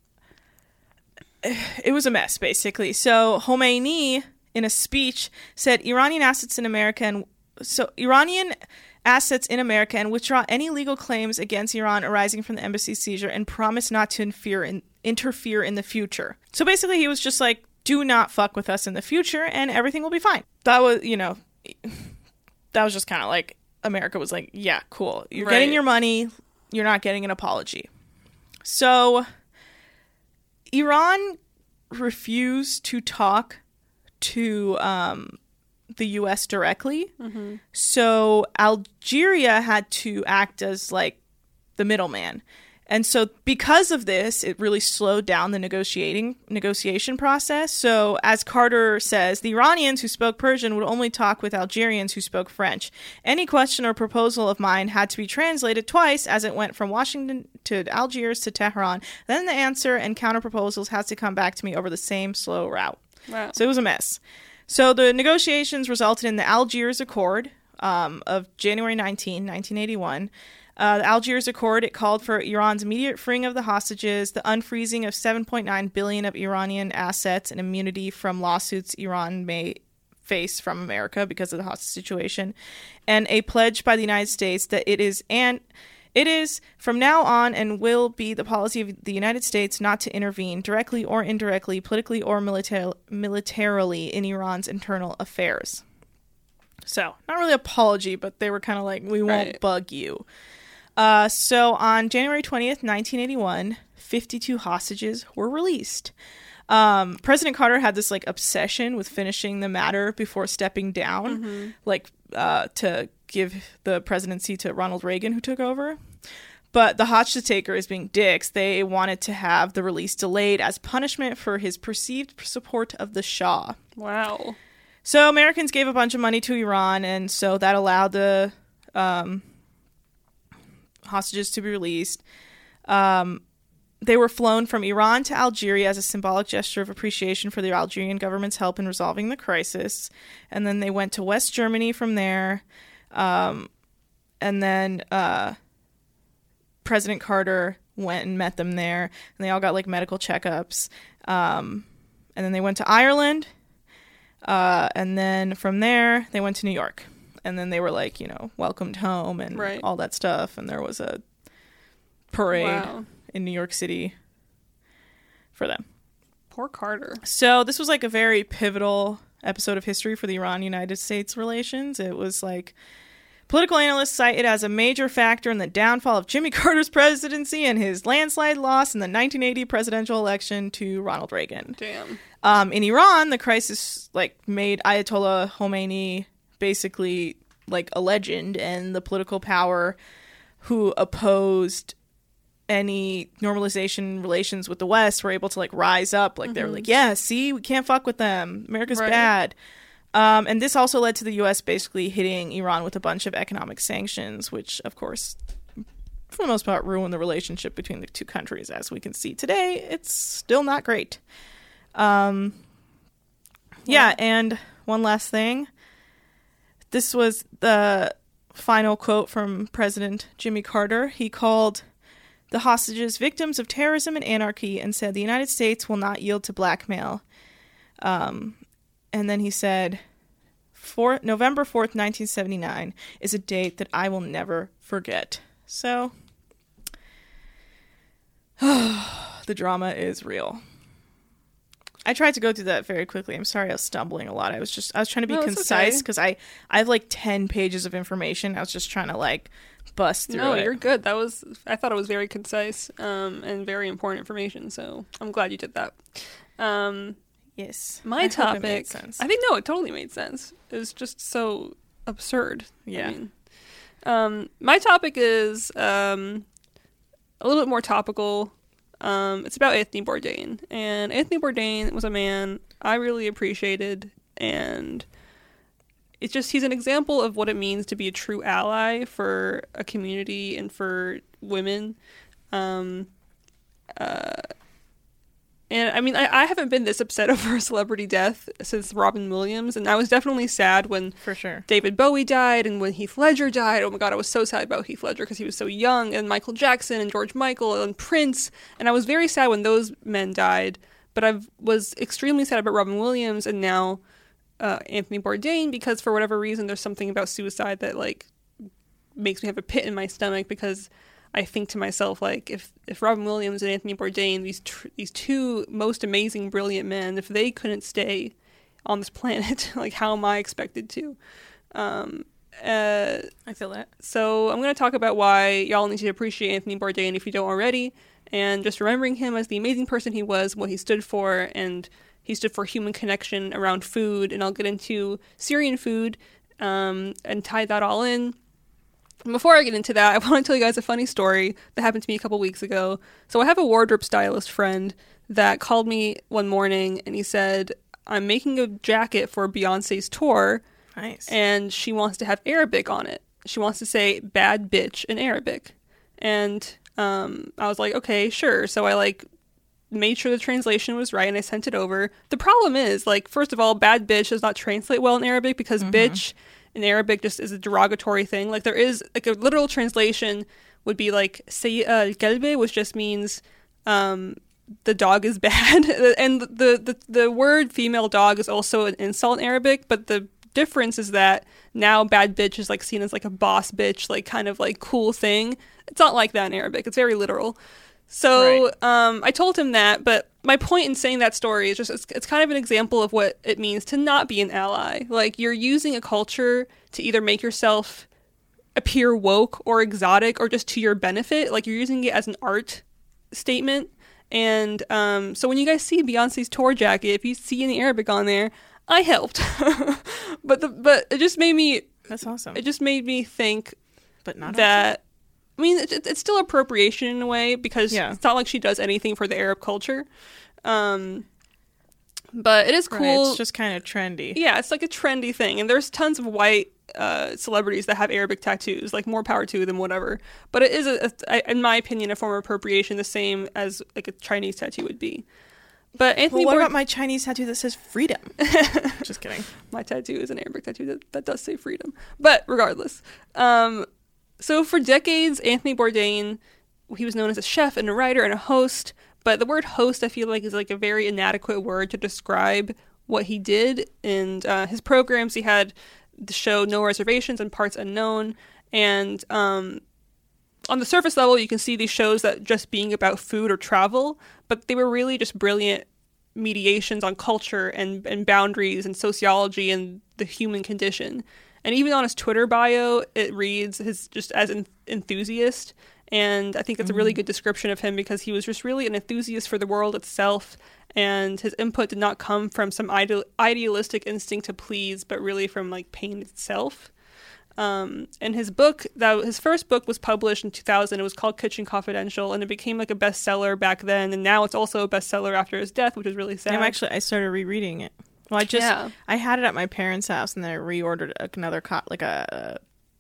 it was a mess, basically. So Khomeini, in a speech, said Iranian assets in America and so Iranian assets in America and withdraw any legal claims against Iran arising from the embassy seizure and promise not to interfere in, interfere in the future. So basically, he was just like, do not fuck with us in the future and everything will be fine. That was, you know, that was just kind of like America was like, yeah, cool. You're right. Getting your money. You're not getting an apology. So Iran refused to talk to um, the U S directly. Mm-hmm. So Algeria had to act as like the middleman. And so because of this, it really slowed down the negotiating negotiation process. So as Carter says, the Iranians who spoke Persian would only talk with Algerians who spoke French. Any question or proposal of mine had to be translated twice as it went from Washington to Algiers to Tehran. Then the answer and counter proposals has to come back to me over the same slow route. Wow. So it was a mess. So the negotiations resulted in the Algiers Accord um, of January nineteenth, nineteen eighty-one. Uh, the Algiers Accord, it called for Iran's immediate freeing of the hostages, the unfreezing of seven point nine billion dollars of Iranian assets, and immunity from lawsuits Iran may face from America because of the hostage situation, and a pledge by the United States that it is and it is from now on and will be the policy of the United States not to intervene directly or indirectly, politically or milita- militarily in Iran's internal affairs. So, not really apology, but they were kind of like, we won't right. bug you. Uh, so on January twentieth, nineteen eighty-one, fifty-two hostages were released. Um, President Carter had this like obsession with finishing the matter before stepping down, mm-hmm. like uh, to give the presidency to Ronald Reagan, who took over. But the hostage takers, being dicks, they wanted to have the release delayed as punishment for his perceived support of the Shah. Wow. So Americans gave a bunch of money to Iran, and so that allowed the um, hostages to be released. Um, they were flown from Iran to Algeria as a symbolic gesture of appreciation for the Algerian government's help in resolving the crisis. And then they went to West Germany from there. Um, and then uh, President Carter went and met them there. And they all got like medical checkups. Um, and then they went to Ireland. Uh, and then from there, they went to New York. And then they were like, you know, welcomed home and right. all that stuff. And there was a parade wow. in New York City for them. Poor Carter. So this was like a very pivotal episode of history for the Iran-United States relations. It was like political analysts cite it as a major factor in the downfall of Jimmy Carter's presidency and his landslide loss in the nineteen eighty presidential election to Ronald Reagan. Damn. Um, in Iran, the crisis like made Ayatollah Khomeini basically like a legend, and the political power who opposed any normalization relations with the West were able to like rise up. Like mm-hmm. they were like, yeah, see, we can't fuck with them. America's right. bad. Um, and this also led to the U S basically hitting Iran with a bunch of economic sanctions, which of course, for the most part, ruined the relationship between the two countries. As we can see today, it's still not great. Um, yeah. yeah, and one last thing. this was the final quote from President Jimmy Carter. He called the hostages victims of terrorism and anarchy and said the United States will not yield to blackmail. Um, and then he said, For November fourth, nineteen seventy-nine is a date that I will never forget. So, the drama is real. I tried to go through that very quickly. I'm sorry I was stumbling a lot. I was just, I was trying to be No, it's concise okay. because I, I have like ten pages of information. I was just trying to like bust through No, it. you're good. That was, I thought it was very concise um, and very important information. So I'm glad you did that. Um, Yes. my I hope it topic, made sense. I think, no, it totally made sense. It was just so absurd. Yeah. I mean, um, my topic is um, a little bit more topical. Um, it's about Anthony Bourdain. And Anthony Bourdain was a man I really appreciated. And it's just, he's an example of what it means to be a true ally for a community and for women. Um, uh, and I mean, I, I haven't been this upset over a celebrity death since Robin Williams. And I was definitely sad when For sure. David Bowie died and when Heath Ledger died. Oh my God, I was so sad about Heath Ledger because he was so young, and Michael Jackson and George Michael and Prince. And I was very sad when those men died. But I was extremely sad about Robin Williams and now uh, Anthony Bourdain, because for whatever reason, there's something about suicide that like makes me have a pit in my stomach, because I think to myself, like, if, if Robin Williams and Anthony Bourdain, these tr- these two most amazing, brilliant men, if they couldn't stay on this planet, like, how am I expected to? Um, uh, I feel that. so I'm going to talk about why y'all need to appreciate Anthony Bourdain if you don't already, and just remembering him as the amazing person he was, what he stood for, and he stood for human connection around food, and I'll get into Syrian food um, and tie that all in. Before I get into that, I want to tell you guys a funny story that happened to me a couple weeks ago. So I have a wardrobe stylist friend that called me one morning and he said, I'm making a jacket for Beyonce's tour Nice. and she wants to have Arabic on it. She wants to say bad bitch in Arabic. And um, I was like, okay, sure. So I like made sure the translation was right and I sent it over. The problem is, like, first of all, bad bitch does not translate well in Arabic because Mm-hmm. bitch in Arabic just is a derogatory thing. Like, there is, like, a literal translation would be like sayyi'a al-kalbi, which just means um, the dog is bad. And the, the, the word female dog is also an insult in Arabic, but the difference is that now bad bitch is like seen as like a boss bitch, like kind of like cool thing. It's not like that in Arabic. It's very literal. So Right. um, I told him that, but my point in saying that story is just, it's, it's kind of an example of what it means to not be an ally. Like, you're using a culture to either make yourself appear woke or exotic or just to your benefit. Like, you're using it as an art statement. And um, so when you guys see Beyonce's tour jacket, if you see any Arabic on there, I helped. but the, but it just made me, That's awesome. it just made me think but not that, I mean, it, it's still appropriation in a way, because Yeah. it's not like she does anything for the Arab culture. Um, but it is Right, cool. it's just kind of trendy. Yeah, it's like a trendy thing. And there's tons of white uh, celebrities that have Arabic tattoos. Like, more power to them, whatever. But it is, a, a, in my opinion, a form of appropriation, the same as like a Chinese tattoo would be. But Anthony Well, what Bourdain, about my Chinese tattoo that says freedom? Just kidding. my tattoo is an Arabic tattoo that, that does say freedom. But regardless. Um, so for decades, Anthony Bourdain, he was known as a chef and a writer and a host. But the word host, I feel like, is like a very inadequate word to describe what he did. And uh, his programs, he had the show No Reservations and Parts Unknown. And um, on the surface level, you can see these shows that just being about food or travel, but they were really just brilliant mediations on culture and, and boundaries and sociology and the human condition. And even on his Twitter bio, it reads his just as an enthusiast. And I think that's a really good description of him, because he was just really an enthusiast for the world itself. And his input did not come from some ide- idealistic instinct to please, but really from like pain itself. Um, and his book, that his first book was published in two thousand. It was called Kitchen Confidential, and it became like a bestseller back then. And now it's also a bestseller after his death, which is really sad. I'm actually, I started rereading it. Well, I just, Yeah. I had it at my parents' house, and then I reordered another co- like a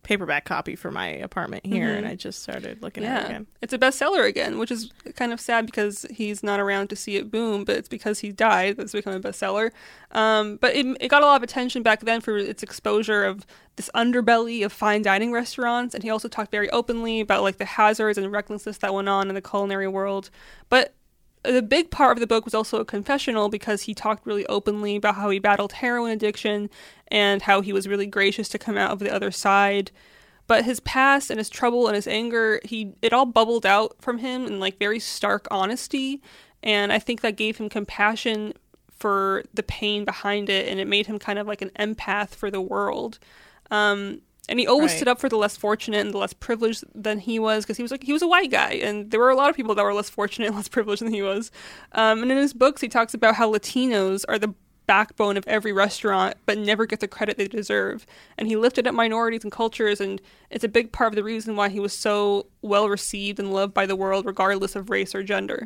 paperback copy for my apartment here, Mhm. and I just started looking Yeah, at it again. it's a bestseller again, which is kind of sad because he's not around to see it boom, but it's because he died that it's become a bestseller. Um, but it, it got a lot of attention back then for its exposure of this underbelly of fine dining restaurants, and he also talked very openly about like the hazards and recklessness that went on in the culinary world. But the big part of the book was also a confessional because he talked really openly about how he battled heroin addiction and how he was really gracious to come out of the other side. But his past and his trouble and his anger, he it all bubbled out from him in like very stark honesty. And I think that gave him compassion for the pain behind it, and it made him kind of like an empath for the world. Um, And he always Right. stood up for the less fortunate and the less privileged than he was, because he was like he was a white guy, and there were a lot of people that were less fortunate and less privileged than he was. Um, and in his books, he talks about how Latinos are the backbone of every restaurant, but never get the credit they deserve. And he lifted up minorities and cultures, and it's a big part of the reason why he was so well received and loved by the world, regardless of race or gender.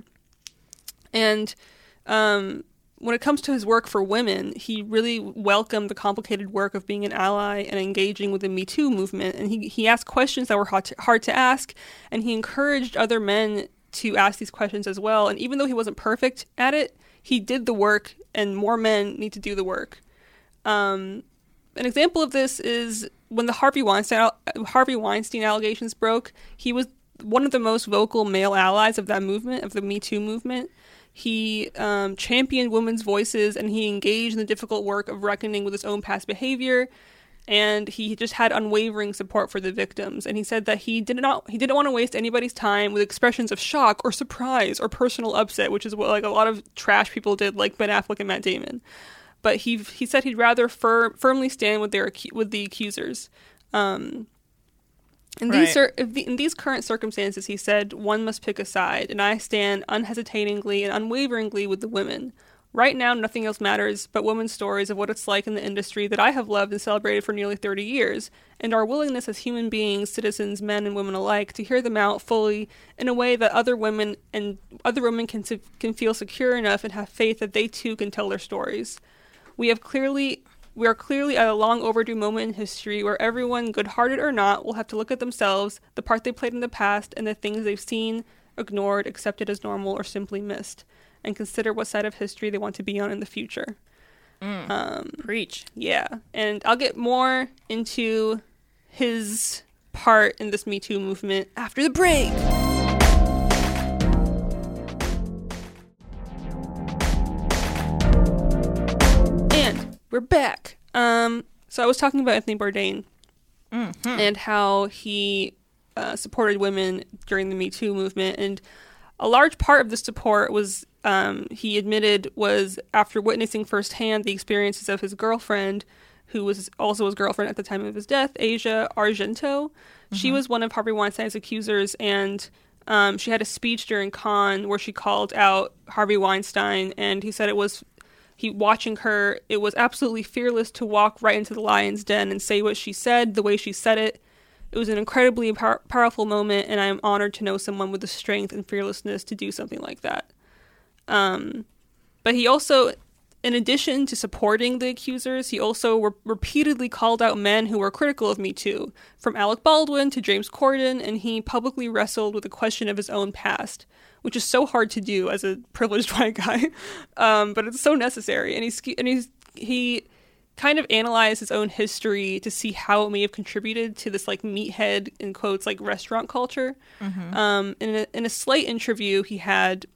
And um, when it comes to his work for women, he really welcomed the complicated work of being an ally and engaging with the Me Too movement. And he, he asked questions that were hard to, hard to ask, and he encouraged other men to ask these questions as well. And even though he wasn't perfect at it, he did the work, and more men need to do the work. Um, an example of this is when the Harvey Weinstein, Harvey Weinstein allegations broke, he was one of the most vocal male allies of that movement, of the Me Too movement. He um, championed women's voices, and he engaged in the difficult work of reckoning with his own past behavior. And he just had unwavering support for the victims. And he said that he did not he didn't want to waste anybody's time with expressions of shock or surprise or personal upset, which is what like a lot of trash people did, like Ben Affleck and Matt Damon. But he he said he'd rather fir- firmly stand with their with the accusers. Um, in Right. these cir- if the, in these current circumstances, he said, one must pick a side, and I stand unhesitatingly and unwaveringly with the women. Right now, nothing else matters but women's stories of what it's like in the industry that I have loved and celebrated for nearly thirty years, and our willingness as human beings, citizens, men and women alike, to hear them out fully in a way that other women and other women can can feel secure enough and have faith that they too can tell their stories. We have clearly we are clearly at a long overdue moment in history where everyone, good-hearted or not, will have to look at themselves, the part they played in the past, and the things they've seen, ignored, accepted as normal, or simply missed, and consider what side of history they want to be on in the future. Mm. Um, Preach. yeah, and I'll get more into his part in this Me Too movement after the break. And we're back. Um, so I was talking about Anthony Bourdain Mm-hmm. and how he uh, supported women during the Me Too movement, and a large part of the support was, um, he admitted, was after witnessing firsthand the experiences of his girlfriend, who was also his girlfriend at the time of his death, Asia Argento. Mm-hmm. She was one of Harvey Weinstein's accusers, and um, she had a speech during Cannes where she called out Harvey Weinstein, and he said it was, he watching her, it was absolutely fearless to walk right into the lion's den and say what she said, the way she said it. It was an incredibly power- powerful moment, and I am honored to know someone with the strength and fearlessness to do something like that. Um, but he also, in addition to supporting the accusers, he also re- repeatedly called out men who were critical of Me Too, from Alec Baldwin to James Corden, and he publicly wrestled with the question of his own past, which is so hard to do as a privileged white guy, um, but it's so necessary. And he's and he's he. kind of analyze his own history to see how it may have contributed to this like meathead in quotes like restaurant culture. Mm-hmm. Um, in a in a Slate interview he had,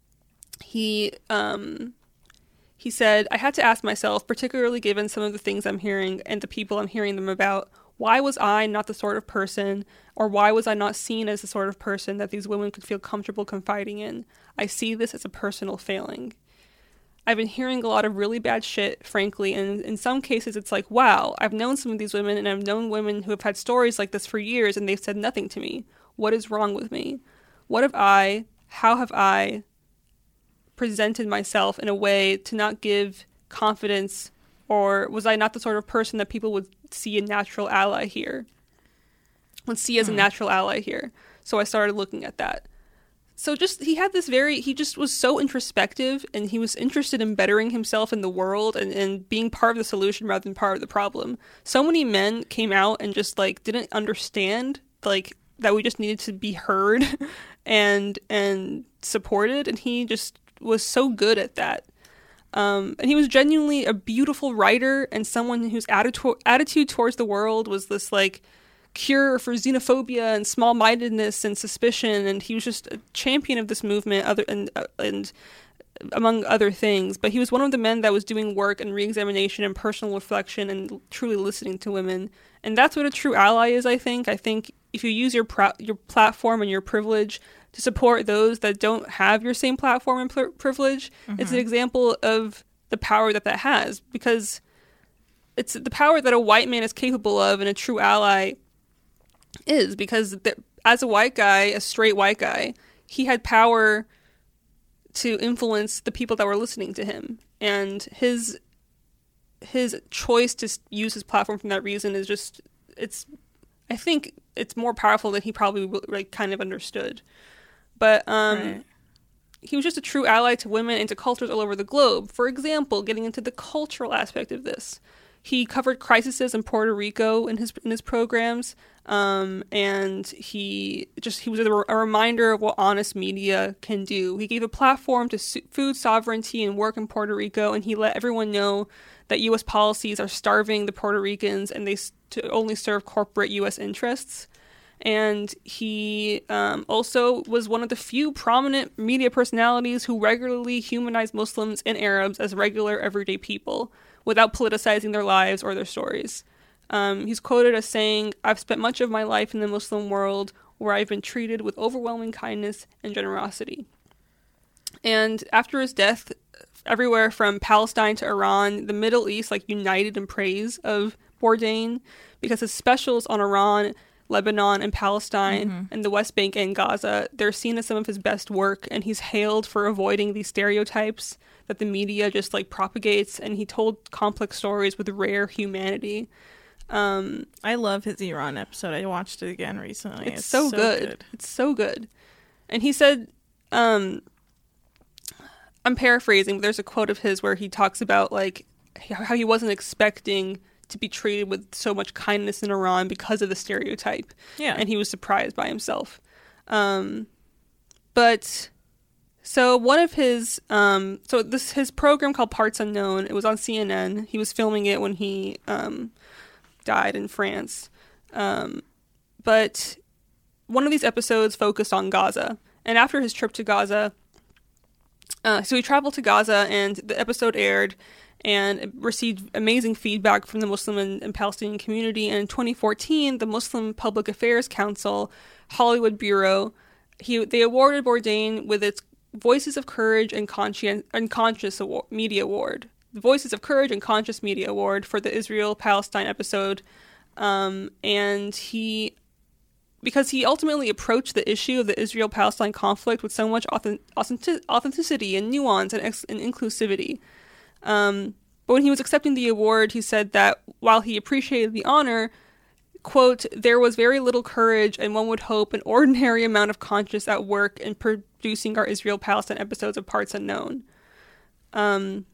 he um, he said, "I had to ask myself, particularly given some of the things I'm hearing and the people I'm hearing them about, why was I not the sort of person, or why was I not seen as the sort of person that these women could feel comfortable confiding in? I see this as a personal failing. I've been hearing a lot of really bad shit, frankly, and in some cases it's like, wow, I've known some of these women, and I've known women who have had stories like this for years, and they've said nothing to me. What is wrong with me? What have I, how have I presented myself in a way to not give confidence, or was I not the sort of person that people would see a natural ally here? Would see as a natural ally here. So I started looking at that. so just he had this very he just was so introspective, and he was interested in bettering himself in the world and, and being part of the solution rather than part of the problem. So many men came out and just like didn't understand like that we just needed to be heard and and supported, and he just was so good at that. Um, and he was genuinely a beautiful writer and someone whose attitude attitude towards the world was this like cure for xenophobia and small-mindedness and suspicion, and he was just a champion of this movement other and uh, and among other things. But he was one of the men that was doing work and re-examination and personal reflection and truly listening to women, and that's what a true ally is. I think I think if you use your pro- your platform and your privilege to support those that don't have your same platform and pr- privilege, mm-hmm. it's an example of the power that that has, because it's the power that a white man is capable of, and a true ally is, because th- as a white guy, a straight white guy, he had power to influence the people that were listening to him, and his his choice to use his platform for that reason is just, it's, I think it's more powerful than he probably like kind of understood. But um, right. he was just a true ally to women and to cultures all over the globe. For example, getting into the cultural aspect of this, he covered crises in Puerto Rico in his in his programs, um, and he just he was a, a reminder of what honest media can do. He gave a platform to su- food sovereignty and work in Puerto Rico, and he let everyone know that U S policies are starving the Puerto Ricans, and they s- to only serve corporate U S interests. And he um, also was one of the few prominent media personalities who regularly humanized Muslims and Arabs as regular, everyday people without politicizing their lives or their stories. Um, he's quoted as saying, "I've spent much of my life in the Muslim world where I've been treated with overwhelming kindness and generosity." And after his death, everywhere from Palestine to Iran, the Middle East like united in praise of Bourdain, because his specials on Iran, Lebanon, and Palestine, mm-hmm. and the West Bank and Gaza, they're seen as some of his best work, and he's hailed for avoiding these stereotypes that the media just like propagates, and he told complex stories with rare humanity. Um, I love his Iran episode. I watched it again recently. It's, it's so, so good. good. It's so good. And he said, um, I'm paraphrasing, but there's a quote of his where he talks about like how he wasn't expecting to be treated with so much kindness in Iran because of the stereotype. Yeah. And he was surprised by himself. Um, but so one of his, um, so this, his program called Parts Unknown, it was on C N N. He was filming it when he, um, died in France. Um, but one of these episodes focused on Gaza. And after his trip to Gaza, uh, so he traveled to Gaza, and the episode aired, and it received amazing feedback from the Muslim and, and Palestinian community. And in twenty fourteen, the Muslim Public Affairs Council Hollywood Bureau, he they awarded Bourdain with its Voices of Courage and, Conscien- and Conscious Award, Media Award. The Voices of Courage and Conscious Media Award for the Israel-Palestine episode. Um, and he, because he ultimately approached the issue of the Israel-Palestine conflict with so much authentic- authenticity and nuance and, ex- and inclusivity. Um, but when he was accepting the award, he said that while he appreciated the honor, quote, "there was very little courage and one would hope an ordinary amount of conscience at work in producing our Israel-Palestine episodes of Parts Unknown." Um,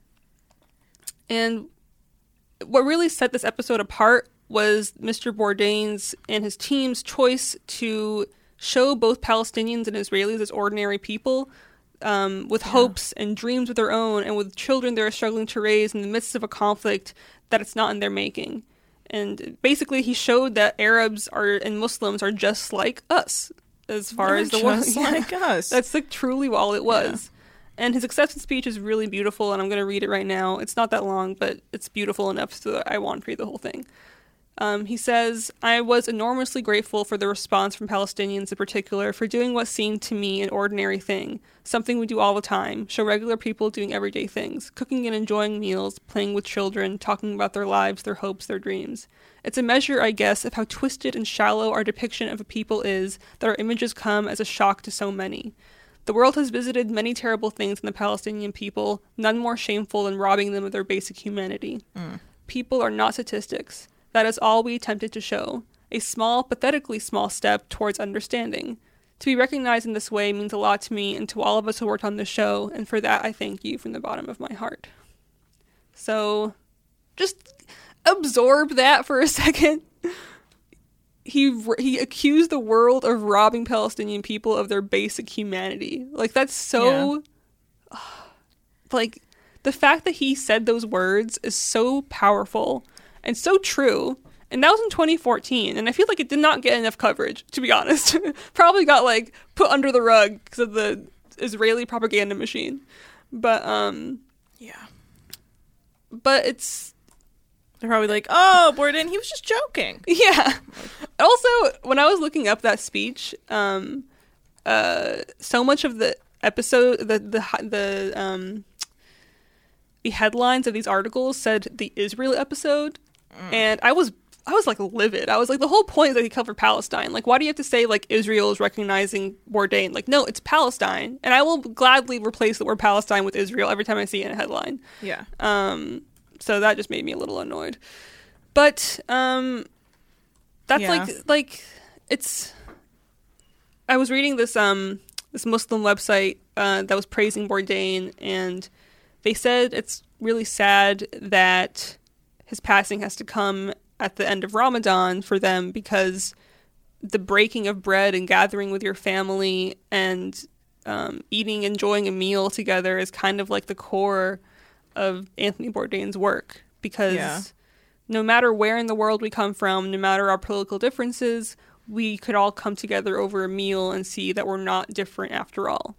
and what really set this episode apart was Mister Bourdain's and his team's choice to show both Palestinians and Israelis as ordinary people, Um, with yeah. hopes and dreams of their own, and with children they're struggling to raise in the midst of a conflict that it's not in their making. And basically he showed that Arabs are and Muslims are just like us, as far they're as the just world. like us. That's like truly all it was. Yeah. And his acceptance speech is really beautiful, and I'm going to read it right now. It's not that long, but it's beautiful enough so that I want to read the whole thing. Um, he says, "I was enormously grateful for the response from Palestinians in particular for doing what seemed to me an ordinary thing, something we do all the time, show regular people doing everyday things, cooking and enjoying meals, playing with children, talking about their lives, their hopes, their dreams. It's a measure, I guess, of how twisted and shallow our depiction of a people is that our images come as a shock to so many. The world has visited many terrible things in the Palestinian people, none more shameful than robbing them of their basic humanity. Mm. People are not statistics. That is all we attempted to show. A small, pathetically small step towards understanding. To be recognized in this way means a lot to me and to all of us who worked on the show, and for that I thank you from the bottom of my heart. So, just absorb that for a second. He he accused the world of robbing Palestinian people of their basic humanity. Like, that's so... Yeah. Like, the fact that he said those words is so powerful and so true. And that was in twenty fourteen, and I feel like it did not get enough coverage, to be honest. Probably got, like, put under the rug because of the Israeli propaganda machine. But, um... yeah. But it's... They're probably like, oh, Bourdain, he was just joking. Yeah. Also, when I was looking up that speech, um, uh, so much of the episode, the, the, the, um, the headlines of these articles said the Israel episode, mm. and I was... I was, like, livid. I was like, the whole point is that he covered Palestine. Like, why do you have to say, like, Israel is recognizing Bourdain? Like, no, it's Palestine. And I will gladly replace the word Palestine with Israel every time I see it in a headline. Yeah. Um, so that just made me a little annoyed. But, um, that's, yeah. like, like, it's... I was reading this, um, this Muslim website, uh, that was praising Bourdain, and they said it's really sad that his passing has to come at the end of Ramadan for them, because the breaking of bread and gathering with your family and um, eating, enjoying a meal together is kind of like the core of Anthony Bourdain's work. Because yeah. no matter where in the world we come from, no matter our political differences, we could all come together over a meal and see that we're not different after all.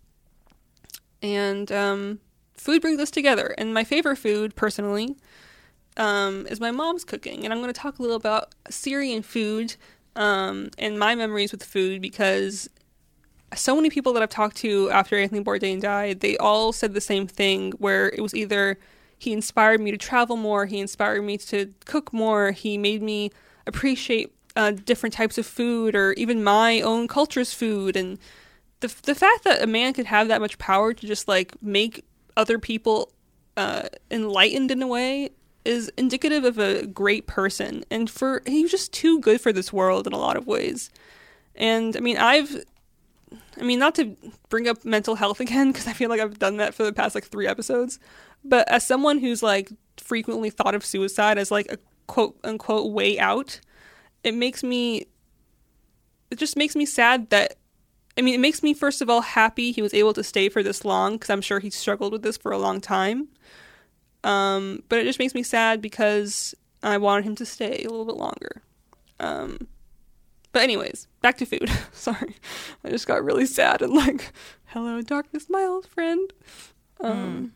And um, food brings us together. And my favorite food, personally, Um, is my mom's cooking, and I'm going to talk a little about Syrian food um, and my memories with food, because so many people that I've talked to after Anthony Bourdain died, they all said the same thing, where it was either he inspired me to travel more, he inspired me to cook more, he made me appreciate uh, different types of food, or even my own culture's food. And the the fact that a man could have that much power to just, like, make other people uh, enlightened in a way is indicative of a great person. And for he was just too good for this world in a lot of ways. And I mean, I've I mean, not to bring up mental health again, because I feel like I've done that for the past like three episodes, but as someone who's like frequently thought of suicide as like a quote unquote way out, it makes me it just makes me sad that I mean, it makes me first of all happy he was able to stay for this long, because I'm sure he struggled with this for a long time. Um, but it just makes me sad because I wanted him to stay a little bit longer. Um, but anyways, back to food. Sorry. I just got really sad and like, hello, darkness, my old friend. Um, mm.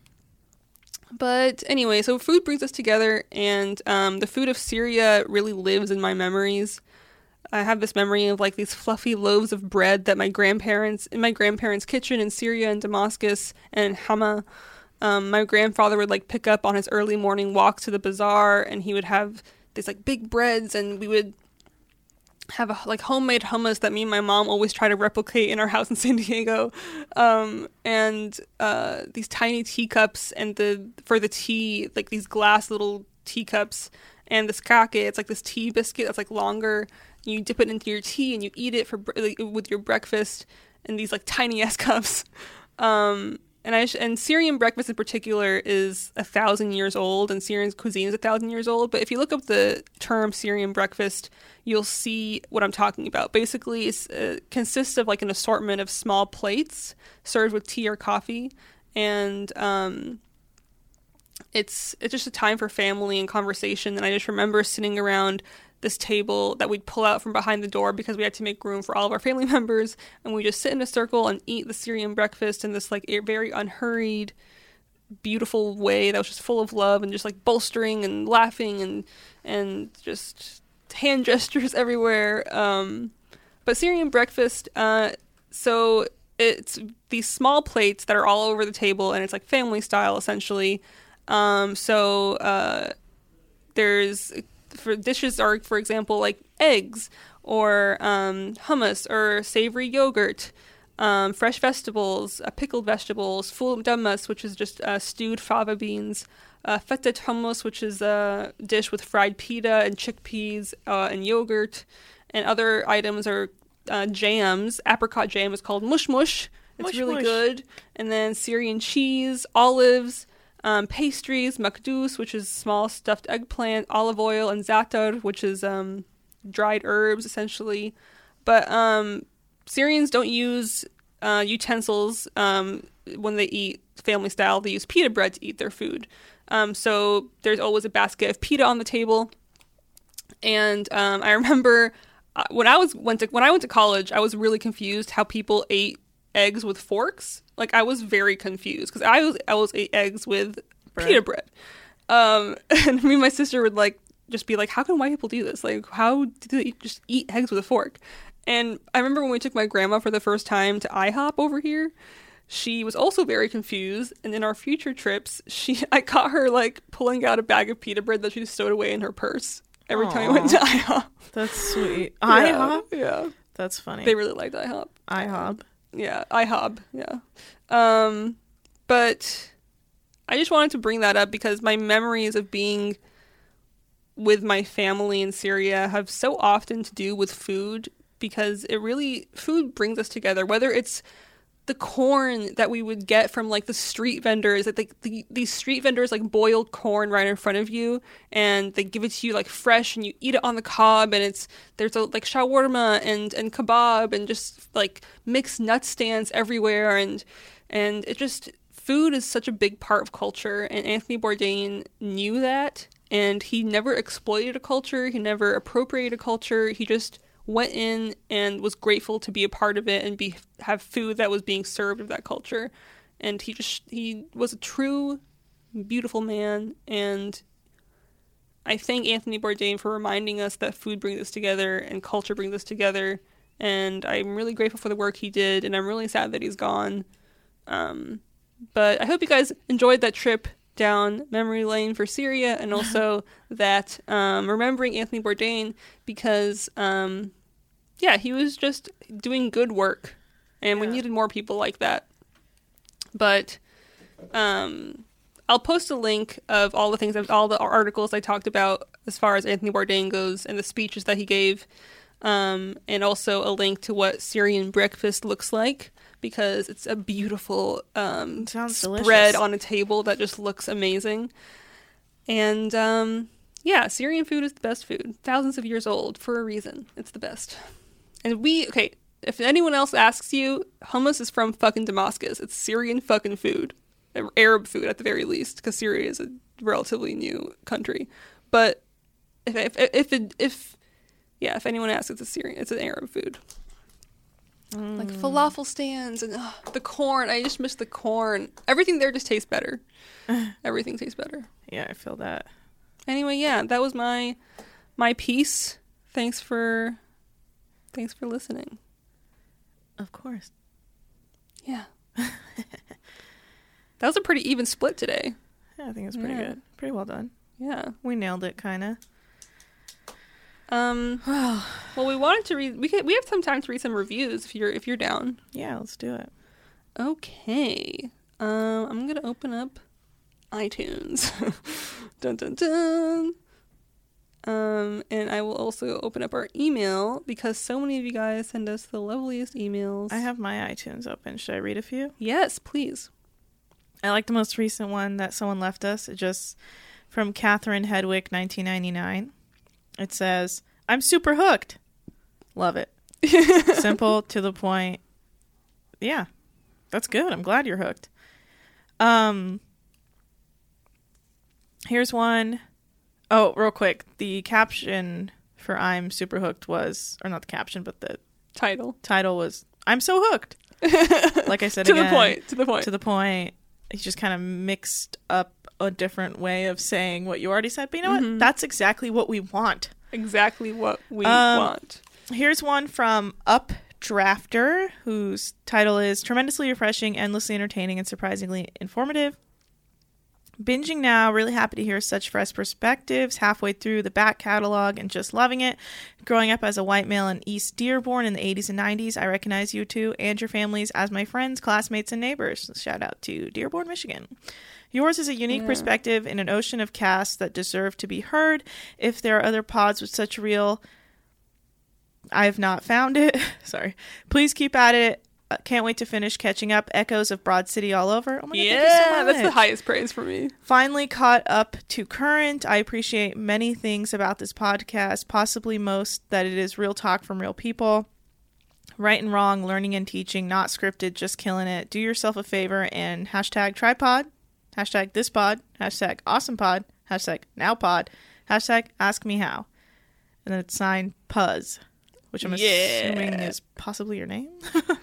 But anyway, so food brings us together, and um, the food of Syria really lives in my memories. I have this memory of like these fluffy loaves of bread that my grandparents, in my grandparents' kitchen in Syria and Damascus and Hama, Um, my grandfather would like pick up on his early morning walk to the bazaar, and he would have these like big breads, and we would have a, like homemade hummus that me and my mom always try to replicate in our house in San Diego. Um, and uh, these tiny teacups, and the for the tea, like these glass little teacups, and the skake, it's like this tea biscuit that's like longer. You dip it into your tea and you eat it for like, with your breakfast in these like tiny ass cups. Um, And I sh- and Syrian breakfast in particular is a thousand years old, and Syrian cuisine is a thousand years old. But if you look up the term Syrian breakfast, you'll see what I'm talking about. Basically, it uh, consists of like an assortment of small plates served with tea or coffee, and um, it's it's just a time for family and conversation. And I just remember sitting around this table that we'd pull out from behind the door because we had to make room for all of our family members, and we just sit in a circle and eat the Syrian breakfast in this like very unhurried, beautiful way that was just full of love and just like bolstering and laughing and and just hand gestures everywhere. Um, but Syrian breakfast, uh, so it's these small plates that are all over the table, and it's like family style essentially. Um, so uh, there's for dishes are, for example, like eggs or um, hummus or savory yogurt, um, fresh vegetables, uh, pickled vegetables, ful dammas, which is just uh, stewed fava beans, uh, feta hummus, which is a dish with fried pita and chickpeas uh, and yogurt, and other items are uh, jams. Apricot jam is called mush mush. It's Mush really mush. good. And then Syrian cheese, olives, um, pastries, makdous, which is small stuffed eggplant, olive oil, and za'atar, which is um, dried herbs, essentially. But um, Syrians don't use uh, utensils um, when they eat family style. They use pita bread to eat their food. Um, so there's always a basket of pita on the table. And um, I remember uh, when I was went to when I went to college, I was really confused how people ate eggs with forks. Like, I was very confused because I was I always ate eggs with Bread. pita bread. Um, and me and my sister would like just be like, how can white people do this? Like, how do they just eat eggs with a fork? And I remember when we took my grandma for the first time to IHOP over here, she was also very confused. And in our future trips, she I caught her like pulling out a bag of pita bread that she stowed away in her purse every time we went to IHOP. That's sweet. Yeah, IHOP? yeah. That's funny. They really liked IHOP. IHOP. Yeah, IHOB, yeah. Um, but I just wanted to bring that up because my memories of being with my family in Syria have so often to do with food, because it really, food brings us together, whether it's the corn that we would get from like the street vendors, that like the, these street vendors like boil corn right in front of you and they give it to you like fresh and you eat it on the cob, and it's there's a, like shawarma and and kebab and just like mixed nut stands everywhere, and and it just, food is such a big part of culture, and Anthony Bourdain knew that, and he never exploited a culture, he never appropriated a culture, he just went in and was grateful to be a part of it and be have food that was being served of that culture. And he just he was a true beautiful man, and I thank Anthony Bourdain for reminding us that food brings us together and culture brings us together, and I'm really grateful for the work he did, and I'm really sad that he's gone. Um, but I hope you guys enjoyed that trip down memory lane for Syria, and also that um, remembering Anthony Bourdain, because um, yeah, he was just doing good work, and we Yeah. needed more people like that. But um, I'll post a link of all the things, all the articles I talked about as far as Anthony Bourdain goes and the speeches that he gave, um, and also a link to what Syrian breakfast looks like, because it's a beautiful um, Sounds spread delicious. on a table that just looks amazing. And um, yeah, Syrian food is the best food. Thousands of years old for a reason. It's the best. And we, okay, if anyone else asks you, hummus is from fucking Damascus. It's Syrian fucking food. Arab food at the very least, because Syria is a relatively new country. But if if if it, if yeah, if anyone asks, it's a Syrian, it's an Arab food. Mm. Like falafel stands and ugh, the corn. I just miss the corn. Everything there just tastes better. Everything tastes better. Yeah, I feel that. Anyway, yeah, that was my my piece. Thanks for thanks for listening. Of course. Yeah. That was a pretty even split today. Yeah, I think it's pretty Yeah. good. Pretty well done. Yeah. We nailed it, kind of. Um. Well, we wanted to read. We could, we have some time to read some reviews if you're if you're down. Yeah, let's do it. Okay. Um. I'm gonna open up iTunes. Dun dun dun. Um. And I will also open up our email, because so many of you guys send us the loveliest emails. I have my iTunes open. Should I read a few? Yes, please. I like the most recent one that someone left us. It just from Catherine Hedwick, nineteen ninety-nine. It says, "I'm super hooked." Love it. Simple, to the point. Yeah, that's good. I'm glad you're hooked. Um, here's one. Oh, real quick. The caption for "I'm super hooked" was, or not the caption, but the Title. title was, "I'm so hooked." Like I said To again. the point. To the point. To the point. He just kind of mixed up a different way of saying what you already said. But you know Mhm. what? That's exactly what we want. Exactly what we Um, want. Here's one from Updrafter, whose title is "Tremendously refreshing, endlessly entertaining, and surprisingly informative. Binging now, really happy to hear such fresh perspectives halfway through the back catalog and just loving it. Growing up as a white male in East Dearborn in the eighties and nineties, I recognize you two and your families as my friends, classmates, and neighbors. Shout out to Dearborn, Michigan. Yours is a unique Yeah. perspective in an ocean of casts that deserve to be heard. If there are other pods with such real I have not found it. Sorry. Please keep at it. Uh, can't wait to finish catching up. Echoes of Broad City all over. Oh my God, Yeah, thank you so that's the much. highest praise for me. Finally caught up to current. I appreciate many things about this podcast, possibly most that it is real talk from real people. Right and wrong, learning and teaching, not scripted, just killing it. Do yourself a favor and hashtag tripod, hashtag this pod, hashtag awesome pod, hashtag now pod, hashtag ask me how. And then it's signed Puzz, which I'm Yeah. assuming is possibly your name.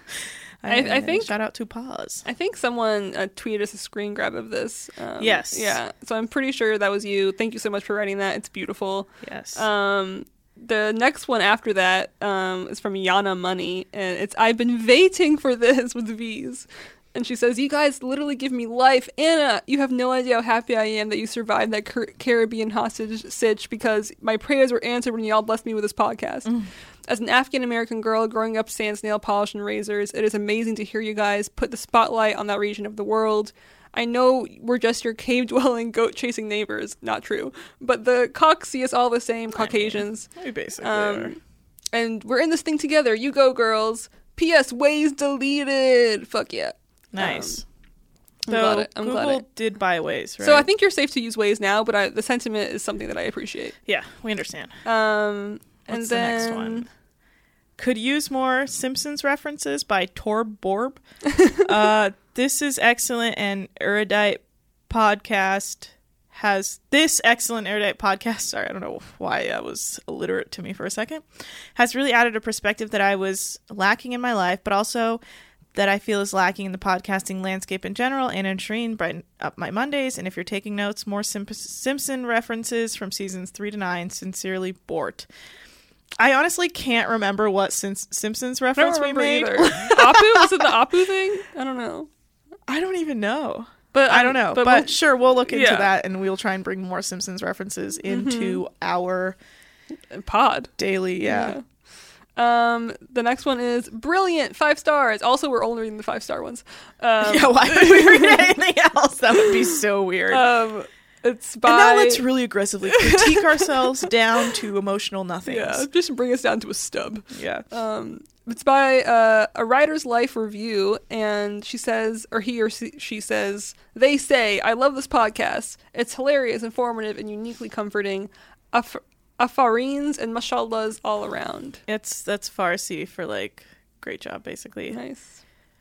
I- I think- Shout out to Puzz. I think someone uh, tweeted us a screen grab of this. Um, Yes. Yeah. So I'm pretty sure that was you. Thank you so much for writing that. It's beautiful. Yes. Um, the next one after that um, is from Yana Money, and it's I've been waiting for this with V's. And she says, "You guys literally give me life. Anna, you have no idea how happy I am that you survived that Car- Caribbean hostage sitch because my prayers were answered when y'all blessed me with this podcast. Mm. As an African-American girl growing up sans nail polish and razors, it is amazing to hear you guys put the spotlight on that region of the world. I know we're just your cave-dwelling, goat-chasing neighbors. Not true. But the Cox see us all the same, Caucasians. We basically are. Um, and we're in this thing together. You go, girls. P S. Waze deleted. Fuck yeah. Nice. I'm So glad it- I'm Google glad it- did buy Waze, right? So I think you're safe to use Waze now, but I, the sentiment is something that I appreciate. Yeah, we understand. Um, and What's the then next one? Could use more Simpsons references by Torb Borb. uh, this is excellent and erudite podcast has this excellent erudite podcast. Sorry, I don't know why that was illiterate to me for a second. Has really added a perspective that I was lacking in my life, but also that I feel is lacking in the podcasting landscape in general. Anna and Shereen brighten up my Mondays. And if you're taking notes, more Simp- Simpson references from seasons three to nine. Sincerely, Bort. I honestly can't remember what Sim- Simpsons I don't reference we remember made. either. Apu? Was it the Apu thing? I don't know. I don't even know. But I don't know. But, we'll- sure, we'll look into yeah. that and we'll try and bring more Simpsons references into Mm-hmm. our pod. daily. Yeah. Yeah. Um, the next one is brilliant, five stars. Also, we're only reading the five star ones. Um, Yeah, why would we read anything else? That would be so weird. um, it's by and now let's really aggressively critique ourselves down to emotional nothings. yeah, just bring us down to a stub. Yeah. Um, it's by uh, a writer's life review, and she says, or he or she says, they say, I love this podcast. It's hilarious, informative, and uniquely comforting. Af- Afarines and mashallahs all around. It's that's Farsi for like great job, basically. Nice.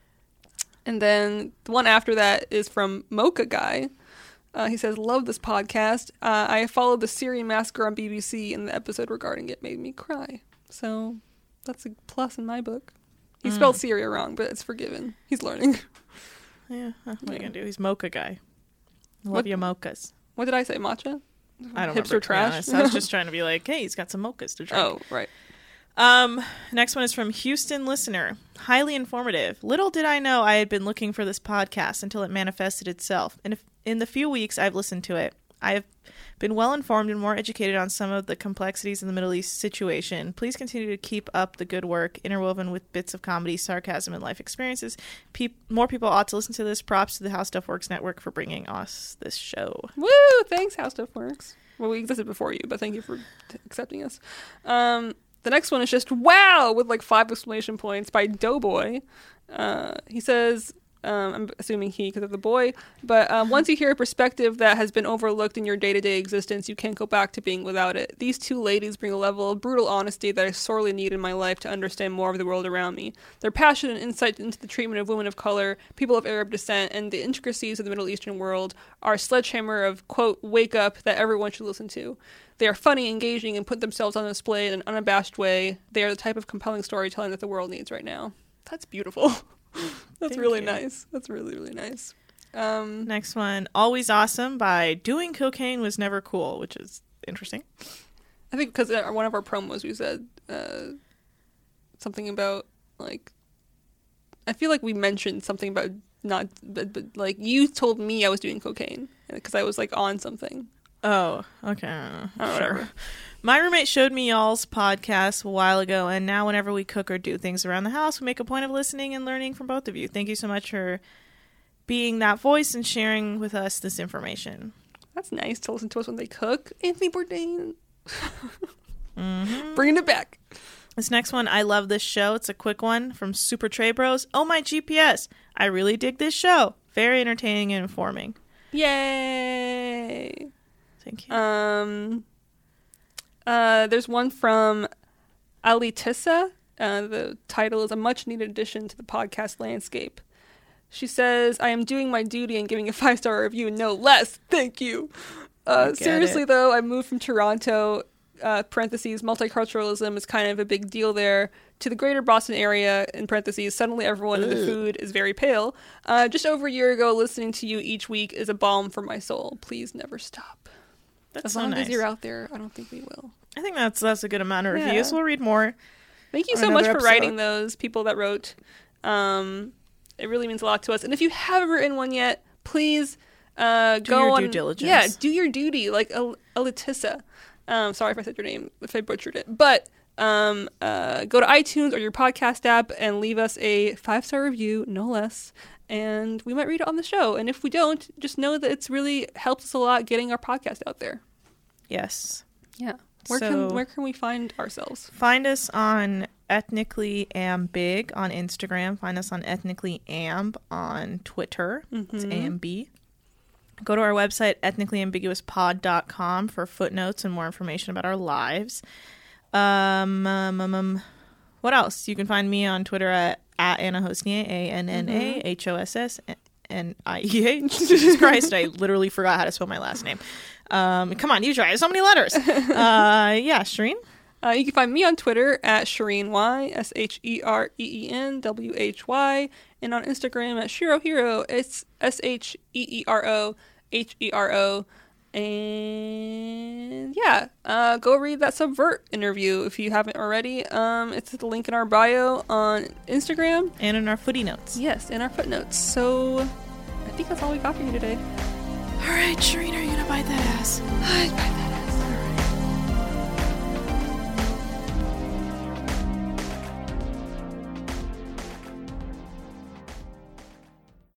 And then the one after that is from Mocha Guy. Uh, he says, love this podcast. Uh, I followed the Syrian massacre on B B C, and the episode regarding it made me cry. So that's a plus in my book. He spelled Syria wrong, but it's forgiven. He's learning. Yeah. What are you gonna do? He's mocha guy. Love What- your mochas. What did I say? Matcha? I don't Hipster remember. to be trash? honest. I was just trying to be like, hey, he's got some mochas to drink. Oh, right. Um, next one is from Houston listener. Highly informative. Little did I know I had been looking for this podcast until it manifested itself. And if, in the few weeks I've listened to it, I have been well informed and more educated on some of the complexities in the Middle East situation. Please continue to keep up the good work, interwoven with bits of comedy, sarcasm, and life experiences. Pe- more people ought to listen to this. Props to the How Stuff Works Network for bringing us this show. Woo! Thanks, How Stuff Works. Well, we existed before you, but thank you for t- accepting us. Um, the next one is just wow with like five exclamation points by Doughboy. Uh, he says, um, I'm assuming he because of the boy, but um, once you hear a perspective that has been overlooked in your day-to-day existence, you can't go back to being without it. These two ladies bring a level of brutal honesty that I sorely need in my life to understand more of the world around me. Their passion and insight into the treatment of women of color, people of Arab descent, and the intricacies of the Middle Eastern world are a sledgehammer of, quote, wake up that everyone should listen to. They are funny, engaging, and put themselves on display in an unabashed way. They are the type of compelling storytelling that the world needs right now. That's beautiful. That's Thank really you. nice. That's really, really nice. Um, Next one, Always Awesome by Doing Cocaine Was Never Cool, which is interesting. I think because one of our promos we said uh, something about, like, I feel like we mentioned something about not, but, but like, you told me I was doing cocaine because I was, like, on something. Oh, okay. Oh, sure. whatever. My roommate showed me y'all's podcast a while ago, and now whenever we cook or do things around the house, we make a point of listening and learning from both of you. Thank you so much for being that voice and sharing with us this information. That's nice to listen to us when they cook. Anthony Bourdain. Mm-hmm. Bringing it back. This next one, I love this show. It's a quick one from Super Trey Bros. Oh, my G P S. I really dig this show. Very entertaining and informing. Yay! Thank you. Um, uh, there's one from Alitissa. Uh, the title is A Much Needed Addition to the Podcast Landscape. She says, I am doing my duty and giving a five-star review, no less. Thank you. Uh, seriously, it. though, I moved from Toronto, uh, parentheses, multiculturalism is kind of a big deal there, to the greater Boston area, in parentheses, suddenly everyone in the food is very pale. Uh, just over a year ago, listening to you each week is a balm for my soul. Please never stop. That's as so long nice. as you're out there, I don't think we will. I think that's that's a good amount of Yeah. reviews. We'll read more. Thank you on so much for another writing episode. those, people that wrote. Um, it really means a lot to us. And if you haven't written one yet, please uh, Do go your on. due diligence. Yeah, do your duty, like Al- Aletissa. Um, sorry if I said your name, if I butchered it. But um, uh, go to iTunes or your podcast app and leave us a five-star review, no less. And we might read it on the show. And if we don't, just know that it's really helps us a lot getting our podcast out there. Yes. Yeah. Where So- can where can we find ourselves? Find us on Ethnically Ambig on Instagram. Find us on Ethnically Amb on Twitter. It's A M B. Go to our website, ethnically ambiguous pod dot com, for footnotes and more information about our lives. Um, um, um, um, what else? You can find me on Twitter at, at Anna Hosnier, A N N A H O S S N I E A. Jesus Christ, I literally forgot how to spell my last name. Um, come on, you try. There's so many letters. Uh, yeah, Shireen? Uh, you can find me on Twitter at Shireen Y, S H E R E E N W H Y, and on Instagram at Shiro Hero. It's S H E E R O H E R O. And yeah, uh, go read that Subvert interview if you haven't already. Um, it's the link in our bio on Instagram. And in our footy notes. Yes, in our footnotes. So I think that's all we got for you today. All right, Shireen, are you going to bite that ass? Bye.